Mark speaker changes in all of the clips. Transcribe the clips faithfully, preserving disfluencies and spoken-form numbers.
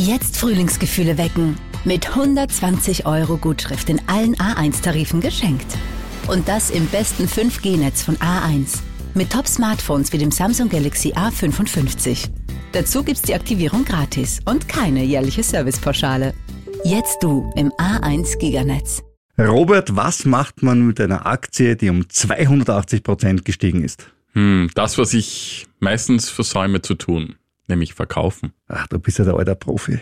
Speaker 1: Jetzt Frühlingsgefühle wecken. Mit hundertzwanzig Euro Gutschrift in allen A eins Tarifen geschenkt. Und das im besten fünf G Netz von A eins. Mit Top-Smartphones wie dem Samsung Galaxy A fünfundfünfzig. Dazu gibt's die Aktivierung gratis und keine jährliche Servicepauschale. Jetzt du im A eins Giganetz.
Speaker 2: Robert, was macht man mit einer Aktie, die um zweihundertachtzig Prozent gestiegen ist?
Speaker 3: Hm, das, was ich meistens versäume zu tun, nämlich verkaufen.
Speaker 2: Ach, du bist ja der alte Profi.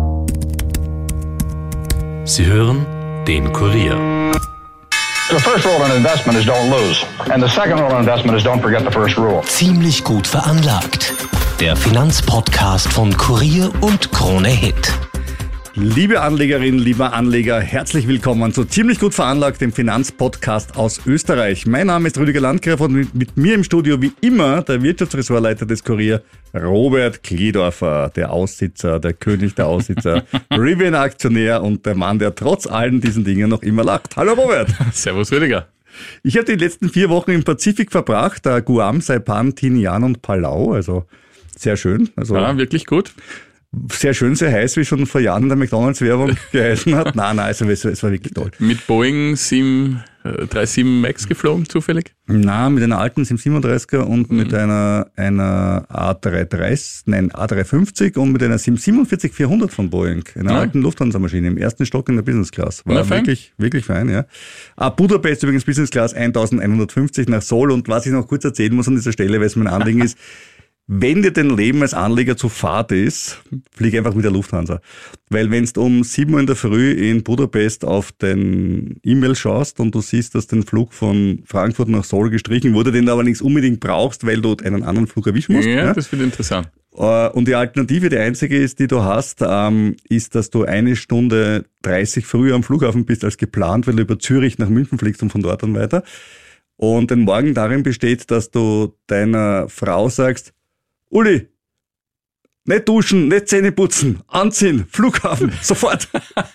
Speaker 4: Sie hören den Kurier.
Speaker 5: The first rule in investment is don't lose. And the second rule in investment is don't forget the first rule.
Speaker 4: Ziemlich gut veranlagt. Der Finanzpodcast von Kurier und Krone Hit.
Speaker 2: Liebe Anlegerinnen, lieber Anleger, herzlich willkommen zu Ziemlich gut veranlagt, dem Finanzpodcast aus Österreich. Mein Name ist Rüdiger Landgraf und mit, mit mir im Studio wie immer der Wirtschaftsressortleiter des Kurier, Robert Kledorfer, der Aussitzer, der König der Aussitzer, Rivian-Aktionär und der Mann, der trotz allen diesen Dingen noch immer lacht. Hallo Robert.
Speaker 3: Servus Rüdiger.
Speaker 2: Ich habe die letzten vier Wochen im Pazifik verbracht, da Guam, Saipan, Tinian und Palau, also sehr schön. Also
Speaker 3: ja, wirklich gut.
Speaker 2: Sehr schön, sehr heiß, wie schon vor Jahren in der McDonalds-Werbung geheißen hat. Nein, nein, also es, es war wirklich toll.
Speaker 3: Mit Boeing sieben dreiundsiebzig Max geflogen, zufällig?
Speaker 2: Nein, mit einer alten sieben siebenunddreißiger und mhm. mit einer, einer A drei dreißig, nein, A drei fünfzig und mit einer sieben siebenundvierzig vierhundert von Boeing. Einer ja. alten Lufthansa-Maschine im ersten Stock in der Business Class. War wirklich, wirklich fein, ja. Ah, Budapest übrigens Business Class elfhundertfünfzig nach Seoul. Und was ich noch kurz erzählen muss an dieser Stelle, weil es mein Anliegen ist, wenn dir dein Leben als Anleger zu fad ist, flieg einfach mit der Lufthansa. Weil wenn du um sieben Uhr in der Früh in Budapest auf den E-Mail schaust und du siehst, dass dein Flug von Frankfurt nach Seoul gestrichen wurde, den du aber nichts unbedingt brauchst, weil du einen anderen Flug erwischen musst.
Speaker 3: Ja,
Speaker 2: ja?
Speaker 3: Das wird interessant.
Speaker 2: Und die Alternative, die einzige ist, die du hast, ist, dass du eine Stunde dreißig früher am Flughafen bist als geplant, weil du über Zürich nach München fliegst und von dort dann weiter. Und den Morgen darin besteht, dass du deiner Frau sagst, Uli, nicht duschen, nicht Zähne putzen, anziehen, Flughafen, sofort.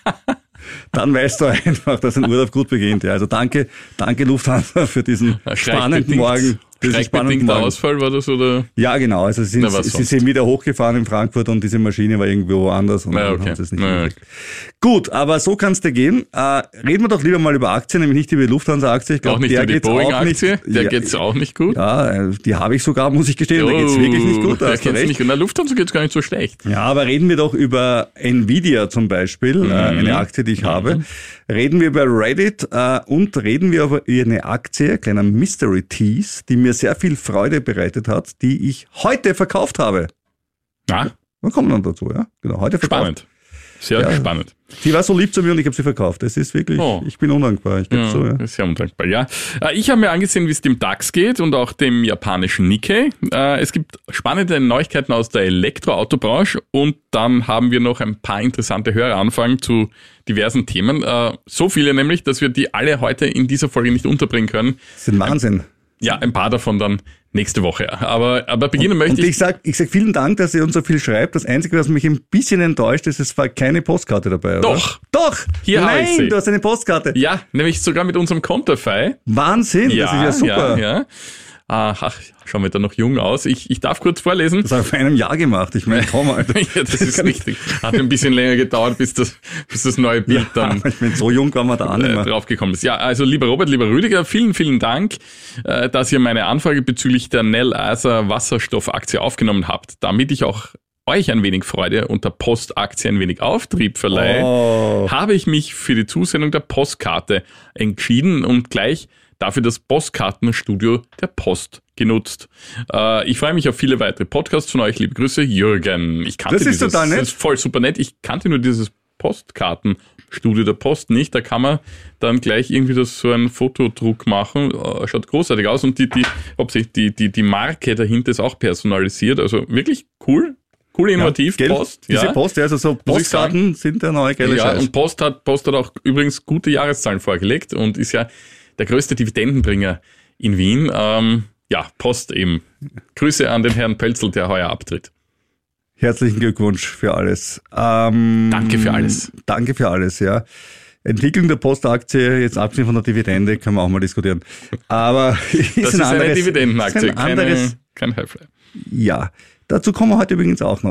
Speaker 2: Dann weißt du einfach, dass ein Urlaub gut beginnt. Ja, also danke, danke Lufthansa für diesen spannenden Morgen.
Speaker 3: Streikbedingter Ausfall war das, oder?
Speaker 2: Ja, genau. Also sie sind, sie sind wieder hochgefahren in Frankfurt und diese Maschine war irgendwo woanders und
Speaker 3: ja,
Speaker 2: dann
Speaker 3: okay.
Speaker 2: haben sie es nicht
Speaker 3: ja,
Speaker 2: okay. Gut, aber so kann es dir gehen. Äh, reden wir doch lieber mal über Aktien, nämlich nicht über die Lufthansa-Aktie. Ich glaub,
Speaker 3: auch nicht
Speaker 2: der
Speaker 3: über die Boeing-Aktie? Der
Speaker 2: ja,
Speaker 3: geht's auch nicht gut?
Speaker 2: Ja, die habe ich sogar, muss ich gestehen. Oh, da geht's wirklich nicht gut. Da
Speaker 3: geht's nicht gut. Na, Lufthansa geht's gar nicht so schlecht.
Speaker 2: Ja, aber reden wir doch über Nvidia zum Beispiel, mhm. äh, eine Aktie, die ich mhm. habe. Reden wir über Reddit äh, und reden wir über eine Aktie, kleiner Mystery Tease, die mir sehr viel Freude bereitet hat, die ich heute verkauft habe.
Speaker 3: Na?
Speaker 2: Wir kommen dann dazu, ja. Genau, heute verkauft.
Speaker 3: Spannend. Sehr ja, spannend.
Speaker 2: Sie war so lieb zu mir und ich habe sie verkauft. Das ist wirklich, oh. ich bin undankbar. Ich
Speaker 3: ja,
Speaker 2: so, ja.
Speaker 3: Sehr undankbar, ja. Ich habe mir angesehen, wie es dem DAX geht und auch dem japanischen Nikkei. Es gibt spannende Neuigkeiten aus der Elektroautobranche und dann haben wir noch ein paar interessante Höreranfragen zu diversen Themen. So viele nämlich, dass wir die alle heute in dieser Folge nicht unterbringen können.
Speaker 2: Das ist ein Wahnsinn.
Speaker 3: Ja, ein paar davon dann nächste Woche. Aber, aber beginnen
Speaker 2: und,
Speaker 3: möchte
Speaker 2: und
Speaker 3: ich...
Speaker 2: ich sag, ich sag vielen Dank, dass ihr uns so viel schreibt. Das Einzige, was mich ein bisschen enttäuscht ist, es war keine Postkarte dabei, oder?
Speaker 3: Doch.
Speaker 2: Doch.
Speaker 3: Hier habe ich sie.
Speaker 2: Nein, du hast eine Postkarte.
Speaker 3: Ja, nämlich sogar mit unserem Konterfei.
Speaker 2: Wahnsinn,
Speaker 3: ja,
Speaker 2: das ist ja super.
Speaker 3: Ja, ja. Ach, schauen wir da noch jung aus. Ich, ich darf kurz vorlesen.
Speaker 2: Das habe ich vor einem Jahr gemacht. Ich meine, komm, Alter.
Speaker 3: Ja, das, das ist richtig. Hat ein bisschen länger gedauert, bis das, bis das neue Bild
Speaker 2: ja,
Speaker 3: dann
Speaker 2: ich bin so jung, war man da auch nicht mehr
Speaker 3: draufgekommen ist. Ja, also lieber Robert, lieber Rüdiger, vielen, vielen Dank, dass ihr meine Anfrage bezüglich der Nel Asa Wasserstoffaktie aufgenommen habt, damit ich auch euch ein wenig Freude und der Postaktie ein wenig Auftrieb verleihe, oh. habe ich mich für die Zusendung der Postkarte entschieden und gleich dafür das Postkartenstudio der Post genutzt. Äh, ich freue mich auf viele weitere Podcasts von euch. Liebe Grüße, Jürgen. Ich kannte
Speaker 2: das ist
Speaker 3: dieses,
Speaker 2: total nett.
Speaker 3: Das ist voll super nett. Ich kannte nur dieses Postkartenstudio der Post nicht. Da kann man dann gleich irgendwie das so einen Fotodruck machen. Äh, schaut großartig aus und die, die, ob sich die, die, die Marke dahinter ist auch personalisiert. Also wirklich cool. Cool, innovativ,
Speaker 2: ja,
Speaker 3: Post.
Speaker 2: Diese
Speaker 3: ja.
Speaker 2: Post, also so Postkarten sind der neue geile
Speaker 3: ja,
Speaker 2: Scheiß.
Speaker 3: Und Post hat, Post hat auch übrigens gute Jahreszahlen vorgelegt und ist ja der größte Dividendenbringer in Wien. Ähm, ja, Post eben. Grüße an den Herrn Pölzl, der heuer abtritt.
Speaker 2: Herzlichen Glückwunsch für alles. Ähm,
Speaker 3: danke für alles.
Speaker 2: Danke für alles, ja. Entwicklung der Postaktie, jetzt abgesehen von der Dividende, können wir auch mal diskutieren. Aber ist
Speaker 3: das
Speaker 2: ein
Speaker 3: ist
Speaker 2: anderes,
Speaker 3: eine Dividendenaktie,
Speaker 2: ist ein anderes,
Speaker 3: keine, kein Highfly.
Speaker 2: Ja, dazu kommen wir heute übrigens auch noch.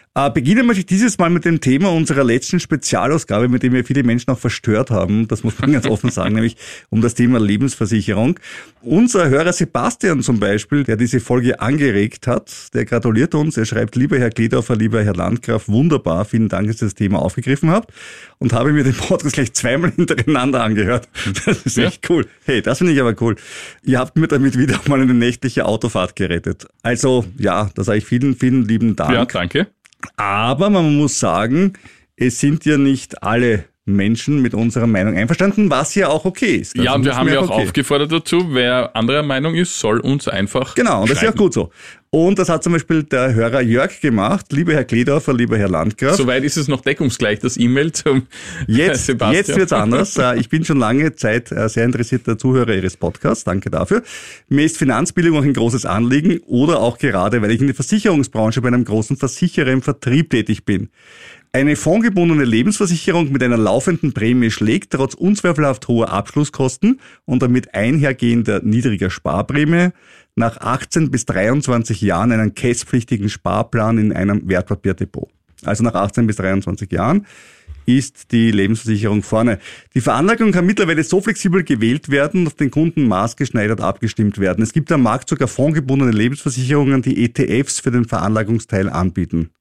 Speaker 2: Äh, beginnen möchte ich dieses Mal mit dem Thema unserer letzten Spezialausgabe, mit dem wir viele Menschen auch verstört haben. Das muss man ganz offen sagen, nämlich um das Thema Lebensversicherung. Unser Hörer Sebastian zum Beispiel, der diese Folge angeregt hat, der gratuliert uns. Er schreibt, lieber Herr Kledorfer, lieber Herr Landgraf, wunderbar, vielen Dank, dass ihr das Thema aufgegriffen habt. Und habe mir den Podcast gleich zweimal hintereinander angehört. Das ist echt cool. Hey, das finde ich aber cool. Ihr habt mir damit wieder mal eine nächtliche Autofahrt gerettet. Also ja, da sage ich vielen, vielen lieben Dank.
Speaker 3: Ja, danke.
Speaker 2: Aber man muss sagen, es sind ja nicht alle Menschen mit unserer Meinung einverstanden, was ja auch okay ist.
Speaker 3: Also ja, und wir haben ja auch
Speaker 2: okay.
Speaker 3: aufgefordert dazu, wer anderer Meinung ist, soll uns einfach
Speaker 2: Genau, und das
Speaker 3: schreiben.
Speaker 2: ist ja auch gut so. Und das hat zum Beispiel der Hörer Jörg gemacht. Lieber Herr Kledorfer, lieber Herr Landgraf.
Speaker 3: Soweit ist es noch deckungsgleich, das E-Mail zum
Speaker 2: Jetzt,
Speaker 3: Sebastian.
Speaker 2: jetzt wird's anders. Ich bin schon lange Zeit sehr interessierter Zuhörer Ihres Podcasts. Danke dafür. Mir ist Finanzbildung auch ein großes Anliegen oder auch gerade, weil ich in der Versicherungsbranche bei einem großen Versicherer im Vertrieb tätig bin. Eine fondgebundene Lebensversicherung mit einer laufenden Prämie schlägt trotz unzweifelhaft hoher Abschlusskosten und damit einhergehender niedriger Sparprämie nach achtzehn bis dreiundzwanzig Jahren einen cashpflichtigen Sparplan in einem Wertpapierdepot. Also nach achtzehn bis dreiundzwanzig Jahren ist die Lebensversicherung vorne. Die Veranlagung kann mittlerweile so flexibel gewählt werden und auf den Kunden maßgeschneidert abgestimmt werden. Es gibt am Markt sogar fondgebundene Lebensversicherungen, die E T Fs für den Veranlagungsteil anbieten.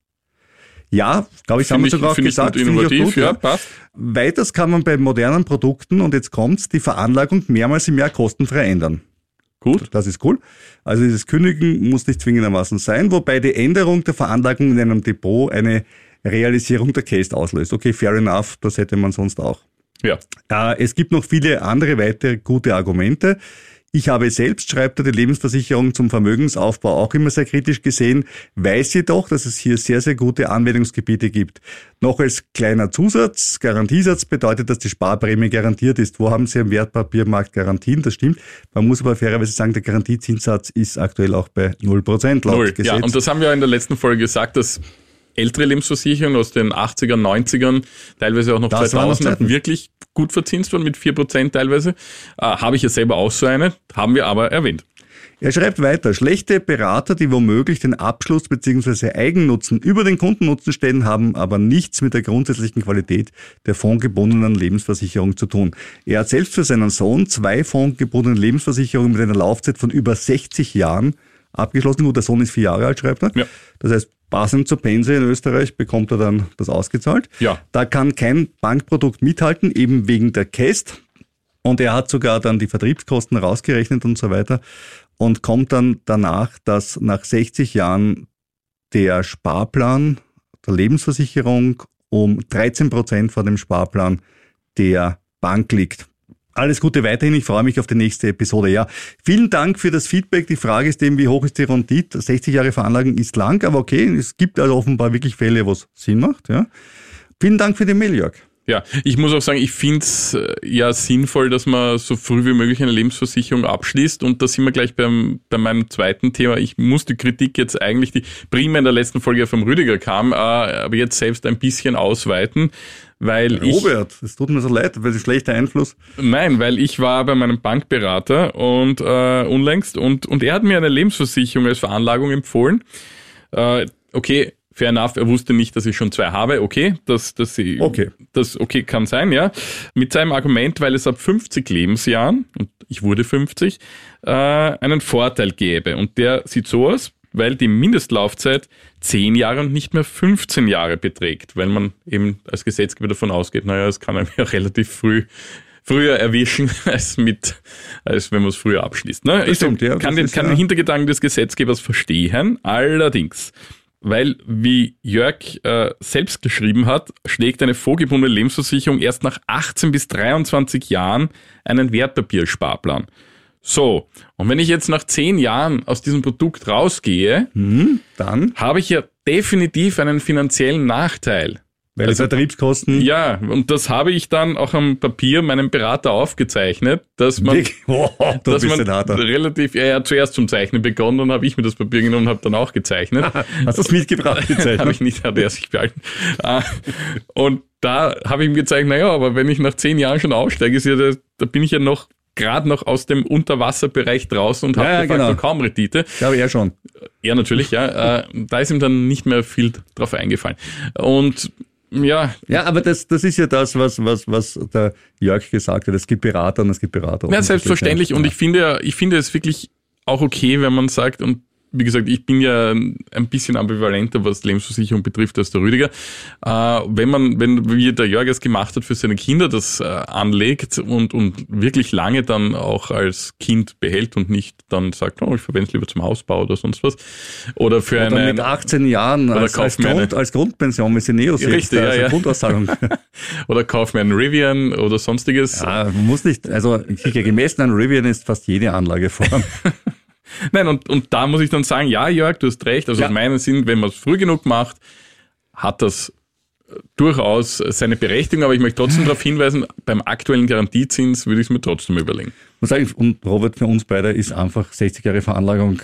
Speaker 2: Ja, glaube ich, haben wir sogar auch gesagt.
Speaker 3: Finde ich auch gut,
Speaker 2: ja,
Speaker 3: ja, passt.
Speaker 2: Weiters kann man bei modernen Produkten, und jetzt kommt's, die Veranlagung mehrmals im Jahr kostenfrei ändern.
Speaker 3: Gut.
Speaker 2: Das ist cool. Also dieses Kündigen muss nicht zwingendermaßen sein, wobei die Änderung der Veranlagung in einem Depot eine Realisierung der Case auslöst. Okay, fair enough, das hätte man sonst auch.
Speaker 3: Ja.
Speaker 2: Äh, es gibt noch viele andere weitere gute Argumente. Ich habe selbst, schreibt er, die Lebensversicherung zum Vermögensaufbau auch immer sehr kritisch gesehen, weiß jedoch, dass es hier sehr, sehr gute Anwendungsgebiete gibt. Noch als kleiner Zusatz, Garantiesatz bedeutet, dass die Sparprämie garantiert ist. Wo haben Sie am Wertpapiermarkt Garantien? Das stimmt. Man muss aber fairerweise sagen, der Garantiezinssatz ist aktuell auch bei null Prozent laut
Speaker 3: Null.
Speaker 2: Gesetz.
Speaker 3: Ja, und das haben wir in der letzten Folge gesagt, dass ältere Lebensversicherungen aus den achtzigern, neunzigern, teilweise auch noch
Speaker 2: Das waren noch
Speaker 3: zweitausend,
Speaker 2: Zeiten.
Speaker 3: wirklich gut verzinst waren mit vier Prozent teilweise. Äh, habe ich ja selber auch so eine, haben wir aber erwähnt.
Speaker 2: Er schreibt weiter, schlechte Berater, die womöglich den Abschluss bzw. Eigennutzen über den Kundennutzen stellen, haben aber nichts mit der grundsätzlichen Qualität der fondgebundenen Lebensversicherung zu tun. Er hat selbst für seinen Sohn zwei fondgebundene Lebensversicherungen mit einer Laufzeit von über sechzig Jahren abgeschlossen. Gut, der Sohn ist vier Jahre alt, schreibt er.
Speaker 3: Ja.
Speaker 2: Das heißt, passend zur Pensie in Österreich bekommt er dann das ausgezahlt.
Speaker 3: Ja.
Speaker 2: Da kann kein Bankprodukt mithalten, eben wegen der C A S T. Und er hat sogar dann die Vertriebskosten rausgerechnet und so weiter und kommt dann danach, dass nach sechzig Jahren der Sparplan der Lebensversicherung um dreizehn Prozent vor dem Sparplan der Bank liegt. Alles Gute weiterhin, ich freue mich auf die nächste Episode. Ja, vielen Dank für das Feedback. Die Frage ist eben, wie hoch ist die Rendite? sechzig Jahre Veranlagung ist lang, aber okay, es gibt also offenbar wirklich Fälle, wo es Sinn macht. Ja. Vielen Dank für die Mail, Jörg.
Speaker 3: Ja, ich muss auch sagen, ich finde es ja sinnvoll, dass man so früh wie möglich eine Lebensversicherung abschließt. Und da sind wir gleich beim, bei meinem zweiten Thema. Ich muss die Kritik jetzt eigentlich, die primär in der letzten Folge vom Rüdiger kam, aber jetzt selbst ein bisschen ausweiten. Weil
Speaker 2: Robert,
Speaker 3: ich,
Speaker 2: es tut mir so leid, weil das schlechter Einfluss.
Speaker 3: Nein, weil ich war bei meinem Bankberater und äh, unlängst und, und er hat mir eine Lebensversicherung als Veranlagung empfohlen. Äh, okay, fair enough, er wusste nicht, dass ich schon zwei habe. Okay, das, das,
Speaker 2: okay.
Speaker 3: das okay kann sein, ja. Mit seinem Argument, weil es ab fünfzig Lebensjahren, und ich wurde fünfzig, äh, einen Vorteil gäbe. Und der sieht so aus, weil die Mindestlaufzeit zehn Jahre und nicht mehr fünfzehn Jahre beträgt, weil man eben als Gesetzgeber davon ausgeht, naja, es kann einem ja relativ früh früher erwischen, als mit, als wenn man es früher abschließt. Ne? Ich
Speaker 2: stimmt, ja,
Speaker 3: kann, den,
Speaker 2: ist,
Speaker 3: kann
Speaker 2: ja.
Speaker 3: den Hintergedanken des Gesetzgebers verstehen, allerdings, weil, wie Jörg äh, selbst geschrieben hat, schlägt eine vorgebundene Lebensversicherung erst nach achtzehn bis dreiundzwanzig Jahren einen Wertpapiersparplan. So, und wenn ich jetzt nach zehn Jahren aus diesem Produkt rausgehe,
Speaker 2: hm, dann
Speaker 3: habe ich ja definitiv einen finanziellen Nachteil.
Speaker 2: Weil
Speaker 3: also,
Speaker 2: die Vertriebskosten...
Speaker 3: Ja, und das habe ich dann auch am Papier meinem Berater aufgezeichnet, dass man,
Speaker 2: oh, du
Speaker 3: dass
Speaker 2: bist
Speaker 3: man
Speaker 2: ein harter.
Speaker 3: relativ, er hat zuerst zum Zeichnen begonnen, dann habe ich mir das Papier genommen und habe dann auch gezeichnet.
Speaker 2: Hast du es mitgebracht, gezeichnet?
Speaker 3: Habe ich nicht, hat er sich behalten. Und da habe ich ihm gezeigt, naja, aber wenn ich nach zehn Jahren schon aussteige, ist ja, da, da bin ich ja noch gerade noch aus dem Unterwasserbereich draußen und hat
Speaker 2: ja, ja,
Speaker 3: de facto
Speaker 2: genau.
Speaker 3: kaum Rendite.
Speaker 2: Ja, aber er schon.
Speaker 3: Ja, natürlich, ja. Äh, da ist ihm dann nicht mehr viel drauf eingefallen. Und ja.
Speaker 2: Ja, aber das, das ist ja das, was, was, was der Jörg gesagt hat. Es gibt Berater und es gibt Berater.
Speaker 3: Ja, selbstverständlich. Und ich finde, ich finde es wirklich auch okay, wenn man sagt, und wie gesagt, ich bin ja ein bisschen ambivalenter, was Lebensversicherung betrifft, als der Rüdiger. Äh, wenn man, wenn wie der Jörg es gemacht hat, für seine Kinder das äh, anlegt und, und wirklich lange dann auch als Kind behält und nicht dann sagt, oh, ich verwende es lieber zum Hausbau oder sonst was. Oder für
Speaker 2: oder
Speaker 3: eine.
Speaker 2: mit achtzehn Jahren als, als, Grund, als Grundpension, wie sie Neos
Speaker 3: ja, richtig,
Speaker 2: als
Speaker 3: ja, ja.
Speaker 2: Grundauszahlung.
Speaker 3: Oder kauf mir einen Rivian oder sonstiges.
Speaker 2: Ja, man muss nicht, also gemessen an Rivian ist fast jede Anlageform.
Speaker 3: Nein, und, und da muss ich dann sagen, ja, Jörg, du hast recht. Also ja. aus meinem Sinn, wenn man es früh genug macht, hat das durchaus seine Berechtigung. Aber ich möchte trotzdem darauf hinweisen, beim aktuellen Garantiezins würde ich es mir trotzdem überlegen.
Speaker 2: Ich muss sagen, und Robert, für uns beide ist einfach sechzig Jahre Veranlagung,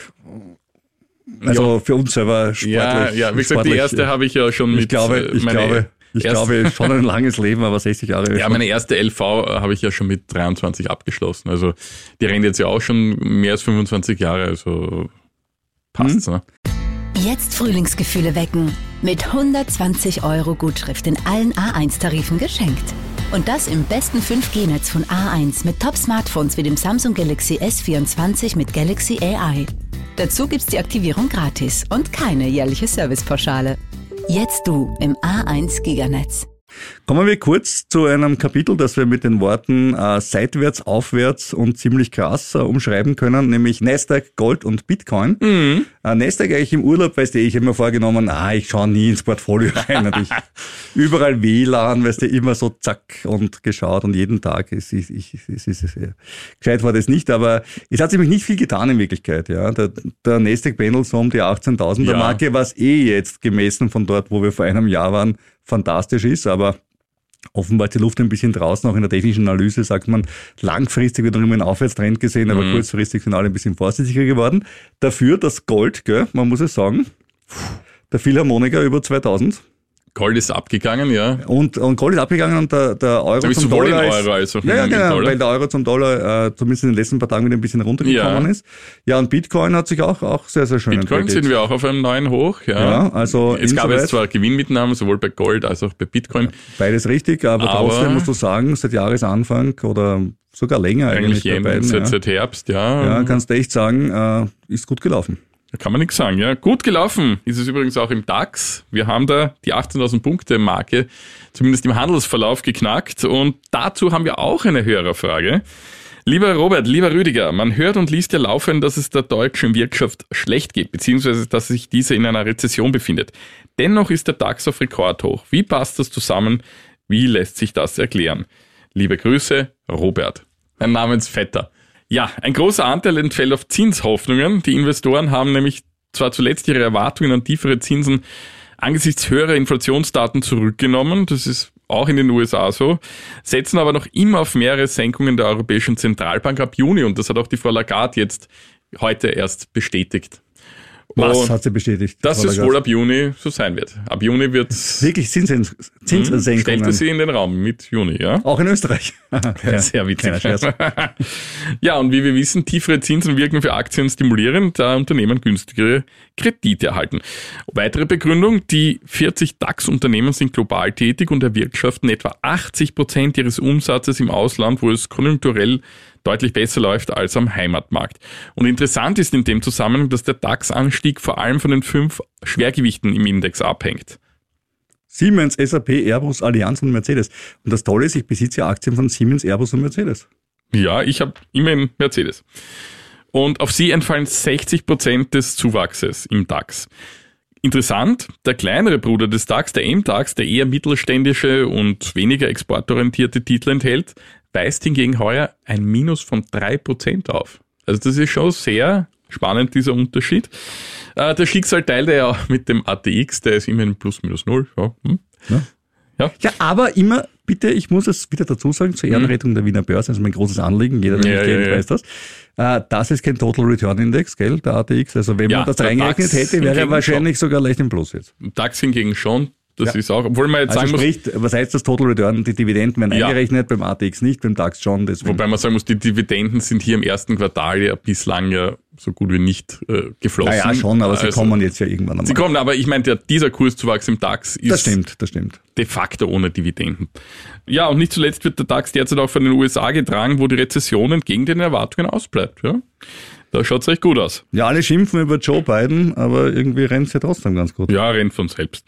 Speaker 2: also ja. für uns selber sportlich.
Speaker 3: Ja, ja. wie gesagt, die erste habe ich ja schon
Speaker 2: ich
Speaker 3: mit...
Speaker 2: Glaube, ich
Speaker 3: meine
Speaker 2: glaube, ich glaube, schon ein langes Leben, aber sechzig Jahre.
Speaker 3: Ja, meine erste L V habe ich ja schon mit dreiundzwanzig abgeschlossen. Also die rennt jetzt ja auch schon mehr als fünfundzwanzig Jahre, also passt's. Hm. Ne?
Speaker 1: Jetzt Frühlingsgefühle wecken. Mit hundertzwanzig Euro Gutschrift in allen A eins Tarifen geschenkt. Und das im besten fünf G Netz von A eins mit Top-Smartphones wie dem Samsung Galaxy S vierundzwanzig mit Galaxy A I. Dazu gibt's die Aktivierung gratis und keine jährliche Servicepauschale. Jetzt du im A eins Giganetz.
Speaker 2: Kommen wir kurz zu einem Kapitel, das wir mit den Worten äh, seitwärts, aufwärts und ziemlich krass äh, umschreiben können, nämlich Nasdaq, Gold und Bitcoin. Mhm. Äh, Nasdaq eigentlich im Urlaub, weißt du, ich habe mir vorgenommen, ah, ich schaue nie ins Portfolio rein. Und ich, überall W L A N, weißt du, immer so zack und geschaut und jeden Tag. Es ist, ich, es ist, es ist, gescheit war das nicht, aber es hat sich nämlich nicht viel getan in Wirklichkeit. Ja. Der, der Nasdaq pendelt so um die achtzehntausender ja. Marke, was eh jetzt gemessen von dort, wo wir vor einem Jahr waren, fantastisch ist, aber offenbar ist die Luft ein bisschen draußen. Auch in der technischen Analyse sagt man, langfristig wird noch immer ein Aufwärtstrend gesehen, aber mhm. kurzfristig sind alle ein bisschen vorsichtiger geworden. Dafür das Gold, gell, man muss es sagen, der Philharmoniker über zweitausend.
Speaker 3: Gold ist abgegangen, ja.
Speaker 2: Und, und Gold ist abgegangen und der, der Euro zum Dollar ist...
Speaker 3: Euro, also
Speaker 2: ja, ja, genau, weil der Euro zum Dollar äh, zumindest in den letzten paar Tagen wieder ein bisschen runtergekommen
Speaker 3: ja.
Speaker 2: ist. Ja, und Bitcoin hat sich auch, auch sehr, sehr schön
Speaker 3: Bitcoin entwickelt. Sind wir auch auf einem neuen Hoch, ja.
Speaker 2: ja also
Speaker 3: es gab jetzt zwar Gewinnmitnahmen, sowohl bei Gold als auch bei Bitcoin.
Speaker 2: Beides richtig, aber, aber trotzdem musst du sagen, seit Jahresanfang oder sogar länger eigentlich, eigentlich
Speaker 3: bei beiden, seit, ja. seit Herbst, ja.
Speaker 2: Ja, kannst du echt sagen, äh, ist gut gelaufen.
Speaker 3: Da kann man nichts sagen, ja. Gut gelaufen ist es übrigens auch im DAX. Wir haben da die achtzehntausend Punkte Marke zumindest im Handelsverlauf geknackt und dazu haben wir auch eine Hörerfrage. Lieber Robert, lieber Rüdiger, man hört und liest ja laufend, dass es der deutschen Wirtschaft schlecht geht, beziehungsweise dass sich diese in einer Rezession befindet. Dennoch ist der DAX auf Rekordhoch. Wie passt das zusammen? Wie lässt sich das erklären? Liebe Grüße, Robert. Ein Namensvetter. Ja, ein großer Anteil entfällt auf Zinshoffnungen. Die Investoren haben nämlich zwar zuletzt ihre Erwartungen an tiefere Zinsen angesichts höherer Inflationsdaten zurückgenommen, das ist auch in den U S A so, setzen aber noch immer auf mehrere Senkungen der Europäischen Zentralbank ab Juni und das hat auch die Frau Lagarde jetzt heute erst bestätigt.
Speaker 2: Was
Speaker 3: und
Speaker 2: hat sie bestätigt?
Speaker 3: Dass es wohl ab Juni so sein wird. Ab Juni wird es...
Speaker 2: Wirklich Zins- Zinssenkungen?
Speaker 3: Stellte sie in den Raum mit Juni, ja.
Speaker 2: Auch in Österreich?
Speaker 3: Ja, sehr witzig. Ja, und wie wir wissen, tiefere Zinsen wirken für Aktien stimulierend, da Unternehmen günstigere Kredite erhalten. Weitere Begründung, die vierzig DAX-Unternehmen sind global tätig und erwirtschaften etwa achtzig Prozent ihres Umsatzes im Ausland, wo es konjunkturell deutlich besser läuft als am Heimatmarkt. Und interessant ist in dem Zusammenhang, dass der DAX-Anstieg vor allem von den fünf Schwergewichten im Index abhängt.
Speaker 2: Siemens, S A P, Airbus, Allianz und Mercedes. Und das Tolle ist, ich besitze ja Aktien von Siemens, Airbus und Mercedes.
Speaker 3: Ja, ich habe immerhin Mercedes. Und auf sie entfallen sechzig Prozent des Zuwachses im DAX. Interessant, der kleinere Bruder des DAX, der M DAX, der eher mittelständische und weniger exportorientierte Titel enthält, weist hingegen heuer ein Minus von drei Prozent auf. Also das ist schon sehr spannend, dieser Unterschied. Äh, der Schicksal teilt er ja auch mit dem A T X, der ist immerhin plus minus null. Ja, hm.
Speaker 2: ja. Ja. ja, aber immer, bitte, ich muss es wieder dazu sagen, zur Ehrenrettung hm. der Wiener Börse, das ist mein großes Anliegen, jeder, der
Speaker 3: ja,
Speaker 2: mich kennt,
Speaker 3: ja, ja.
Speaker 2: weiß das. Äh, das ist kein Total Return Index, gell, der A T X. Also wenn
Speaker 3: ja,
Speaker 2: man das reingerechnet hätte, wäre er wahrscheinlich schon. sogar leicht im Plus jetzt.
Speaker 3: DAX hingegen schon. Das
Speaker 2: ja.
Speaker 3: ist auch, obwohl man jetzt
Speaker 2: also
Speaker 3: sagen
Speaker 2: sprich,
Speaker 3: muss...
Speaker 2: was heißt das Total Return? Die Dividenden werden
Speaker 3: ja.
Speaker 2: eingerechnet, beim A T X nicht, beim DAX schon. Deswegen.
Speaker 3: Wobei man sagen muss, die Dividenden sind hier im ersten Quartal ja bislang ja so gut wie nicht äh, geflossen.
Speaker 2: Naja, schon, aber sie
Speaker 3: also,
Speaker 2: kommen jetzt ja irgendwann einmal.
Speaker 3: Sie kommen, aber ich meine, der, dieser Kurszuwachs im DAX ist
Speaker 2: das stimmt, das stimmt.
Speaker 3: de facto ohne Dividenden. Ja, und nicht zuletzt wird der DAX derzeit auch von den U S A getragen, wo die Rezession entgegen den Erwartungen ausbleibt. Ja? Da schaut es recht gut aus.
Speaker 2: Ja, alle schimpfen über Joe Biden, aber irgendwie rennt es ja trotzdem ganz gut.
Speaker 3: Ja, rennt von selbst.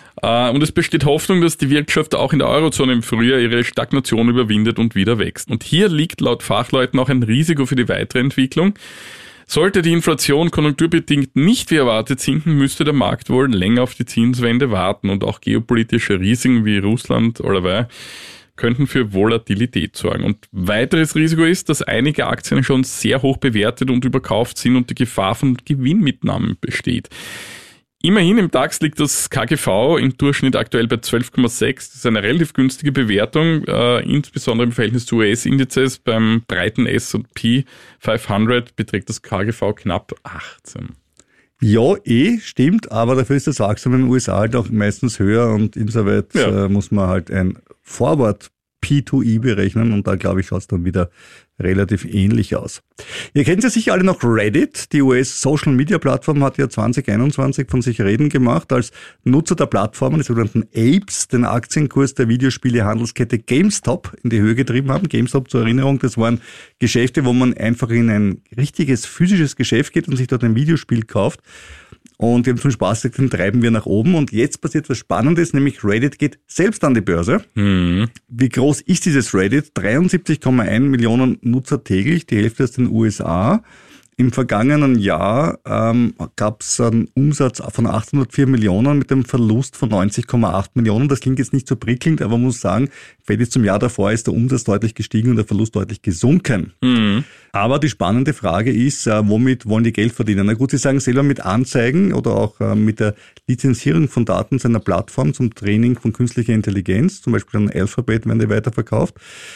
Speaker 3: Und es besteht Hoffnung, dass die Wirtschaft auch in der Eurozone im Frühjahr ihre Stagnation überwindet und wieder wächst. Und hier liegt laut Fachleuten auch ein Risiko für die weitere Entwicklung. Sollte die Inflation konjunkturbedingt nicht wie erwartet sinken, müsste der Markt wohl länger auf die Zinswende warten. Und auch geopolitische Risiken wie Russland oder könnten für Volatilität sorgen. Und weiteres Risiko ist, dass einige Aktien schon sehr hoch bewertet und überkauft sind und die Gefahr von Gewinnmitnahmen besteht. Immerhin im DAX liegt das K G V im Durchschnitt aktuell bei zwölf Komma sechs. Das ist eine relativ günstige Bewertung, äh, insbesondere im Verhältnis zu U S-Indizes. Beim breiten S und P fünfhundert beträgt das K G V knapp achtzehn.
Speaker 2: Ja, eh, stimmt, aber dafür ist das Wachstum in den U S A halt auch meistens höher und insoweit ja. äh, muss man halt ein Forward P zwei E berechnen und da, glaube ich, schaut es dann wieder relativ ähnlich aus. Ihr kennt ja sicher alle noch Reddit. Die U S-Social-Media-Plattform hat ja zwanzig einundzwanzig von sich reden gemacht, als Nutzer der Plattformen, die sogenannten Apes, den Aktienkurs der Videospiele-Handelskette GameStop in die Höhe getrieben haben. GameStop, zur Erinnerung, das waren Geschäfte, wo man einfach in ein richtiges physisches Geschäft geht und sich dort ein Videospiel kauft. Und die haben zum Spaß gesagt, den treiben wir nach oben. Und jetzt passiert was Spannendes, nämlich Reddit geht selbst an die Börse. Mhm. Wie groß ist dieses Reddit? dreiundsiebzig Komma eins Millionen Nutzer täglich, die Hälfte aus den U S A. Im vergangenen Jahr ähm, gab es einen Umsatz von achthundertvier Millionen mit einem Verlust von neunzig Komma acht Millionen. Das klingt jetzt nicht so prickelnd, aber man muss sagen, Verhältnis zum Jahr davor ist der Umsatz deutlich gestiegen und der Verlust deutlich gesunken. Mhm. Aber die spannende Frage ist, äh, womit wollen die Geld verdienen? Na gut, sie sagen selber mit Anzeigen oder auch äh, mit der Lizenzierung von Daten seiner Plattform zum Training von künstlicher Intelligenz, zum Beispiel an Alphabet werden die weiterverkauft,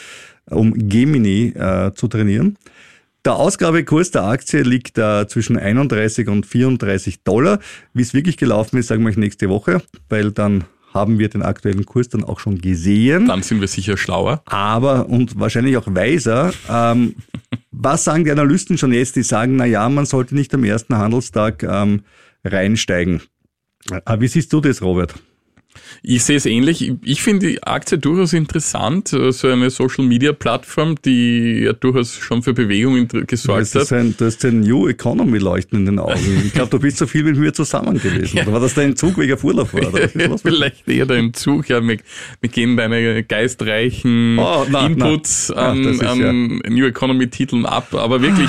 Speaker 2: um Gemini äh, zu trainieren. Der Ausgabekurs der Aktie liegt äh, zwischen einunddreißig und vierunddreißig Dollar. Wie es wirklich gelaufen ist, sagen wir euch nächste Woche, weil dann haben wir den aktuellen Kurs dann auch schon gesehen.
Speaker 3: Dann sind wir sicher schlauer.
Speaker 2: Aber und wahrscheinlich auch weiser. Ähm, was sagen die Analysten schon jetzt? Die sagen, na ja, man sollte nicht am ersten Handelstag ähm, reinsteigen. Aber wie siehst du das, Robert?
Speaker 3: Ich sehe es ähnlich. Ich finde die Aktie durchaus interessant. So eine Social-Media-Plattform, die ja durchaus schon für Bewegung gesorgt hat.
Speaker 2: Ein, du hast ein New Economy-Leuchten in den Augen. Ich glaube, du bist so viel mit mir zusammen gewesen. Ja. Oder war das dein Zug wegen Vorlauf? War, oder?
Speaker 3: Ja, vielleicht eher dein Zug. Ja, wir, wir gehen deine geistreichen oh, na, Inputs na. an, Ach, an ja. New Economy-Titeln ab. Aber wirklich,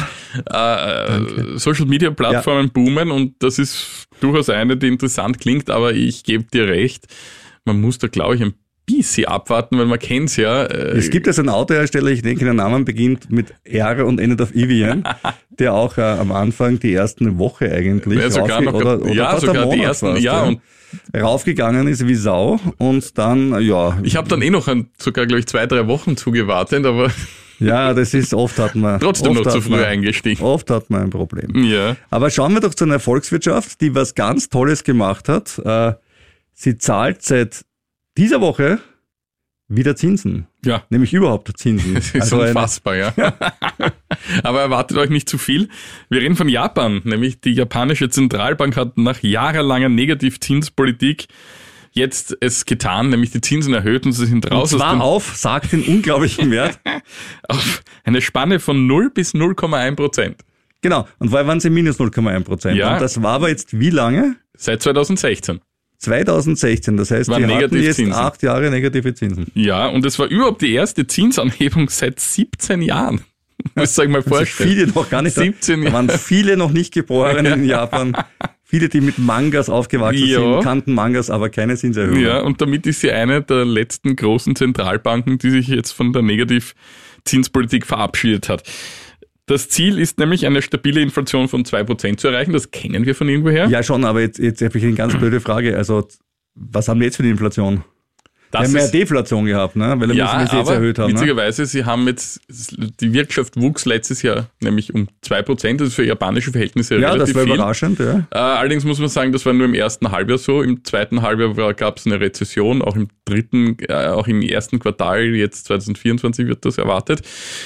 Speaker 3: äh, Social-Media-Plattformen ja. boomen und das ist durchaus eine, die interessant klingt, aber ich gebe dir recht, man muss da, glaube ich, ein bisschen abwarten, weil man kennt es ja. Äh
Speaker 2: es gibt also einen Autohersteller, ich denke, der Name beginnt mit R und endet auf Evian, der auch äh, am Anfang die ersten Woche eigentlich
Speaker 3: ja, sogar noch,
Speaker 2: oder, oder
Speaker 3: ja, sogar die ersten,
Speaker 2: fast,
Speaker 3: ja, und
Speaker 2: raufgegangen ist wie Sau und dann, ja.
Speaker 3: Ich habe dann eh noch ein, sogar, glaube ich, zwei, drei Wochen zugewartet, aber
Speaker 2: ja, das ist, oft hat man...
Speaker 3: Trotzdem
Speaker 2: noch
Speaker 3: zu früh
Speaker 2: man,
Speaker 3: eingestiegen.
Speaker 2: Oft hat man ein Problem.
Speaker 3: Ja.
Speaker 2: Aber schauen wir doch zu einer Volkswirtschaft, die was ganz Tolles gemacht hat. Sie zahlt seit dieser Woche wieder Zinsen.
Speaker 3: Ja.
Speaker 2: Nämlich überhaupt Zinsen.
Speaker 3: Das ist also unfassbar, ja. Aber erwartet euch nicht zu viel. Wir reden von Japan, nämlich die japanische Zentralbank hat nach jahrelanger Negativzinspolitik jetzt es getan, nämlich die Zinsen erhöht und sie sind raus.
Speaker 2: Und zwar auf, sagt den unglaublichen Wert.
Speaker 3: Auf eine Spanne von null bis null Komma eins Prozent.
Speaker 2: Genau, und vorher waren sie minus null Komma eins Prozent.
Speaker 3: Ja.
Speaker 2: Und das war aber jetzt wie lange?
Speaker 3: Seit zweitausendsechzehn.
Speaker 2: zweitausendsechzehn, das heißt, wir hatten jetzt acht Jahre negative Zinsen.
Speaker 3: Ja, und es war überhaupt die erste Zinsanhebung seit siebzehn Jahren. Muss ich mal vorstellen.
Speaker 2: Also viele noch gar nicht. siebzehn Jahre. Da waren viele noch nicht geboren in Japan. Viele, die mit Mangas aufgewachsen ja. sind, kannten Mangas, aber keine Zinserhöhung.
Speaker 3: Ja, und damit ist sie eine der letzten großen Zentralbanken, die sich jetzt von der Negativzinspolitik verabschiedet hat. Das Ziel ist nämlich, eine stabile Inflation von zwei Prozent zu erreichen. Das kennen wir von irgendwoher.
Speaker 2: Ja, schon, aber jetzt, jetzt habe ich eine ganz blöde Frage. Also, was haben wir jetzt für die Inflation?
Speaker 3: Das
Speaker 2: haben mehr
Speaker 3: ist,
Speaker 2: Deflation gehabt, ne? Weil
Speaker 3: ja,
Speaker 2: müssen wir jetzt
Speaker 3: aber
Speaker 2: erhöht haben.
Speaker 3: witzigerweise, ne? Sie haben jetzt, die Wirtschaft wuchs letztes Jahr nämlich um zwei Prozent, das ist für japanische Verhältnisse
Speaker 2: ja,
Speaker 3: relativ viel.
Speaker 2: Ja, das war überraschend, ja.
Speaker 3: Äh, allerdings muss man sagen, das war nur im ersten Halbjahr so. Im zweiten Halbjahr gab es eine Rezession, auch im dritten, äh, auch im ersten Quartal, jetzt zwanzig vierundzwanzig wird das erwartet.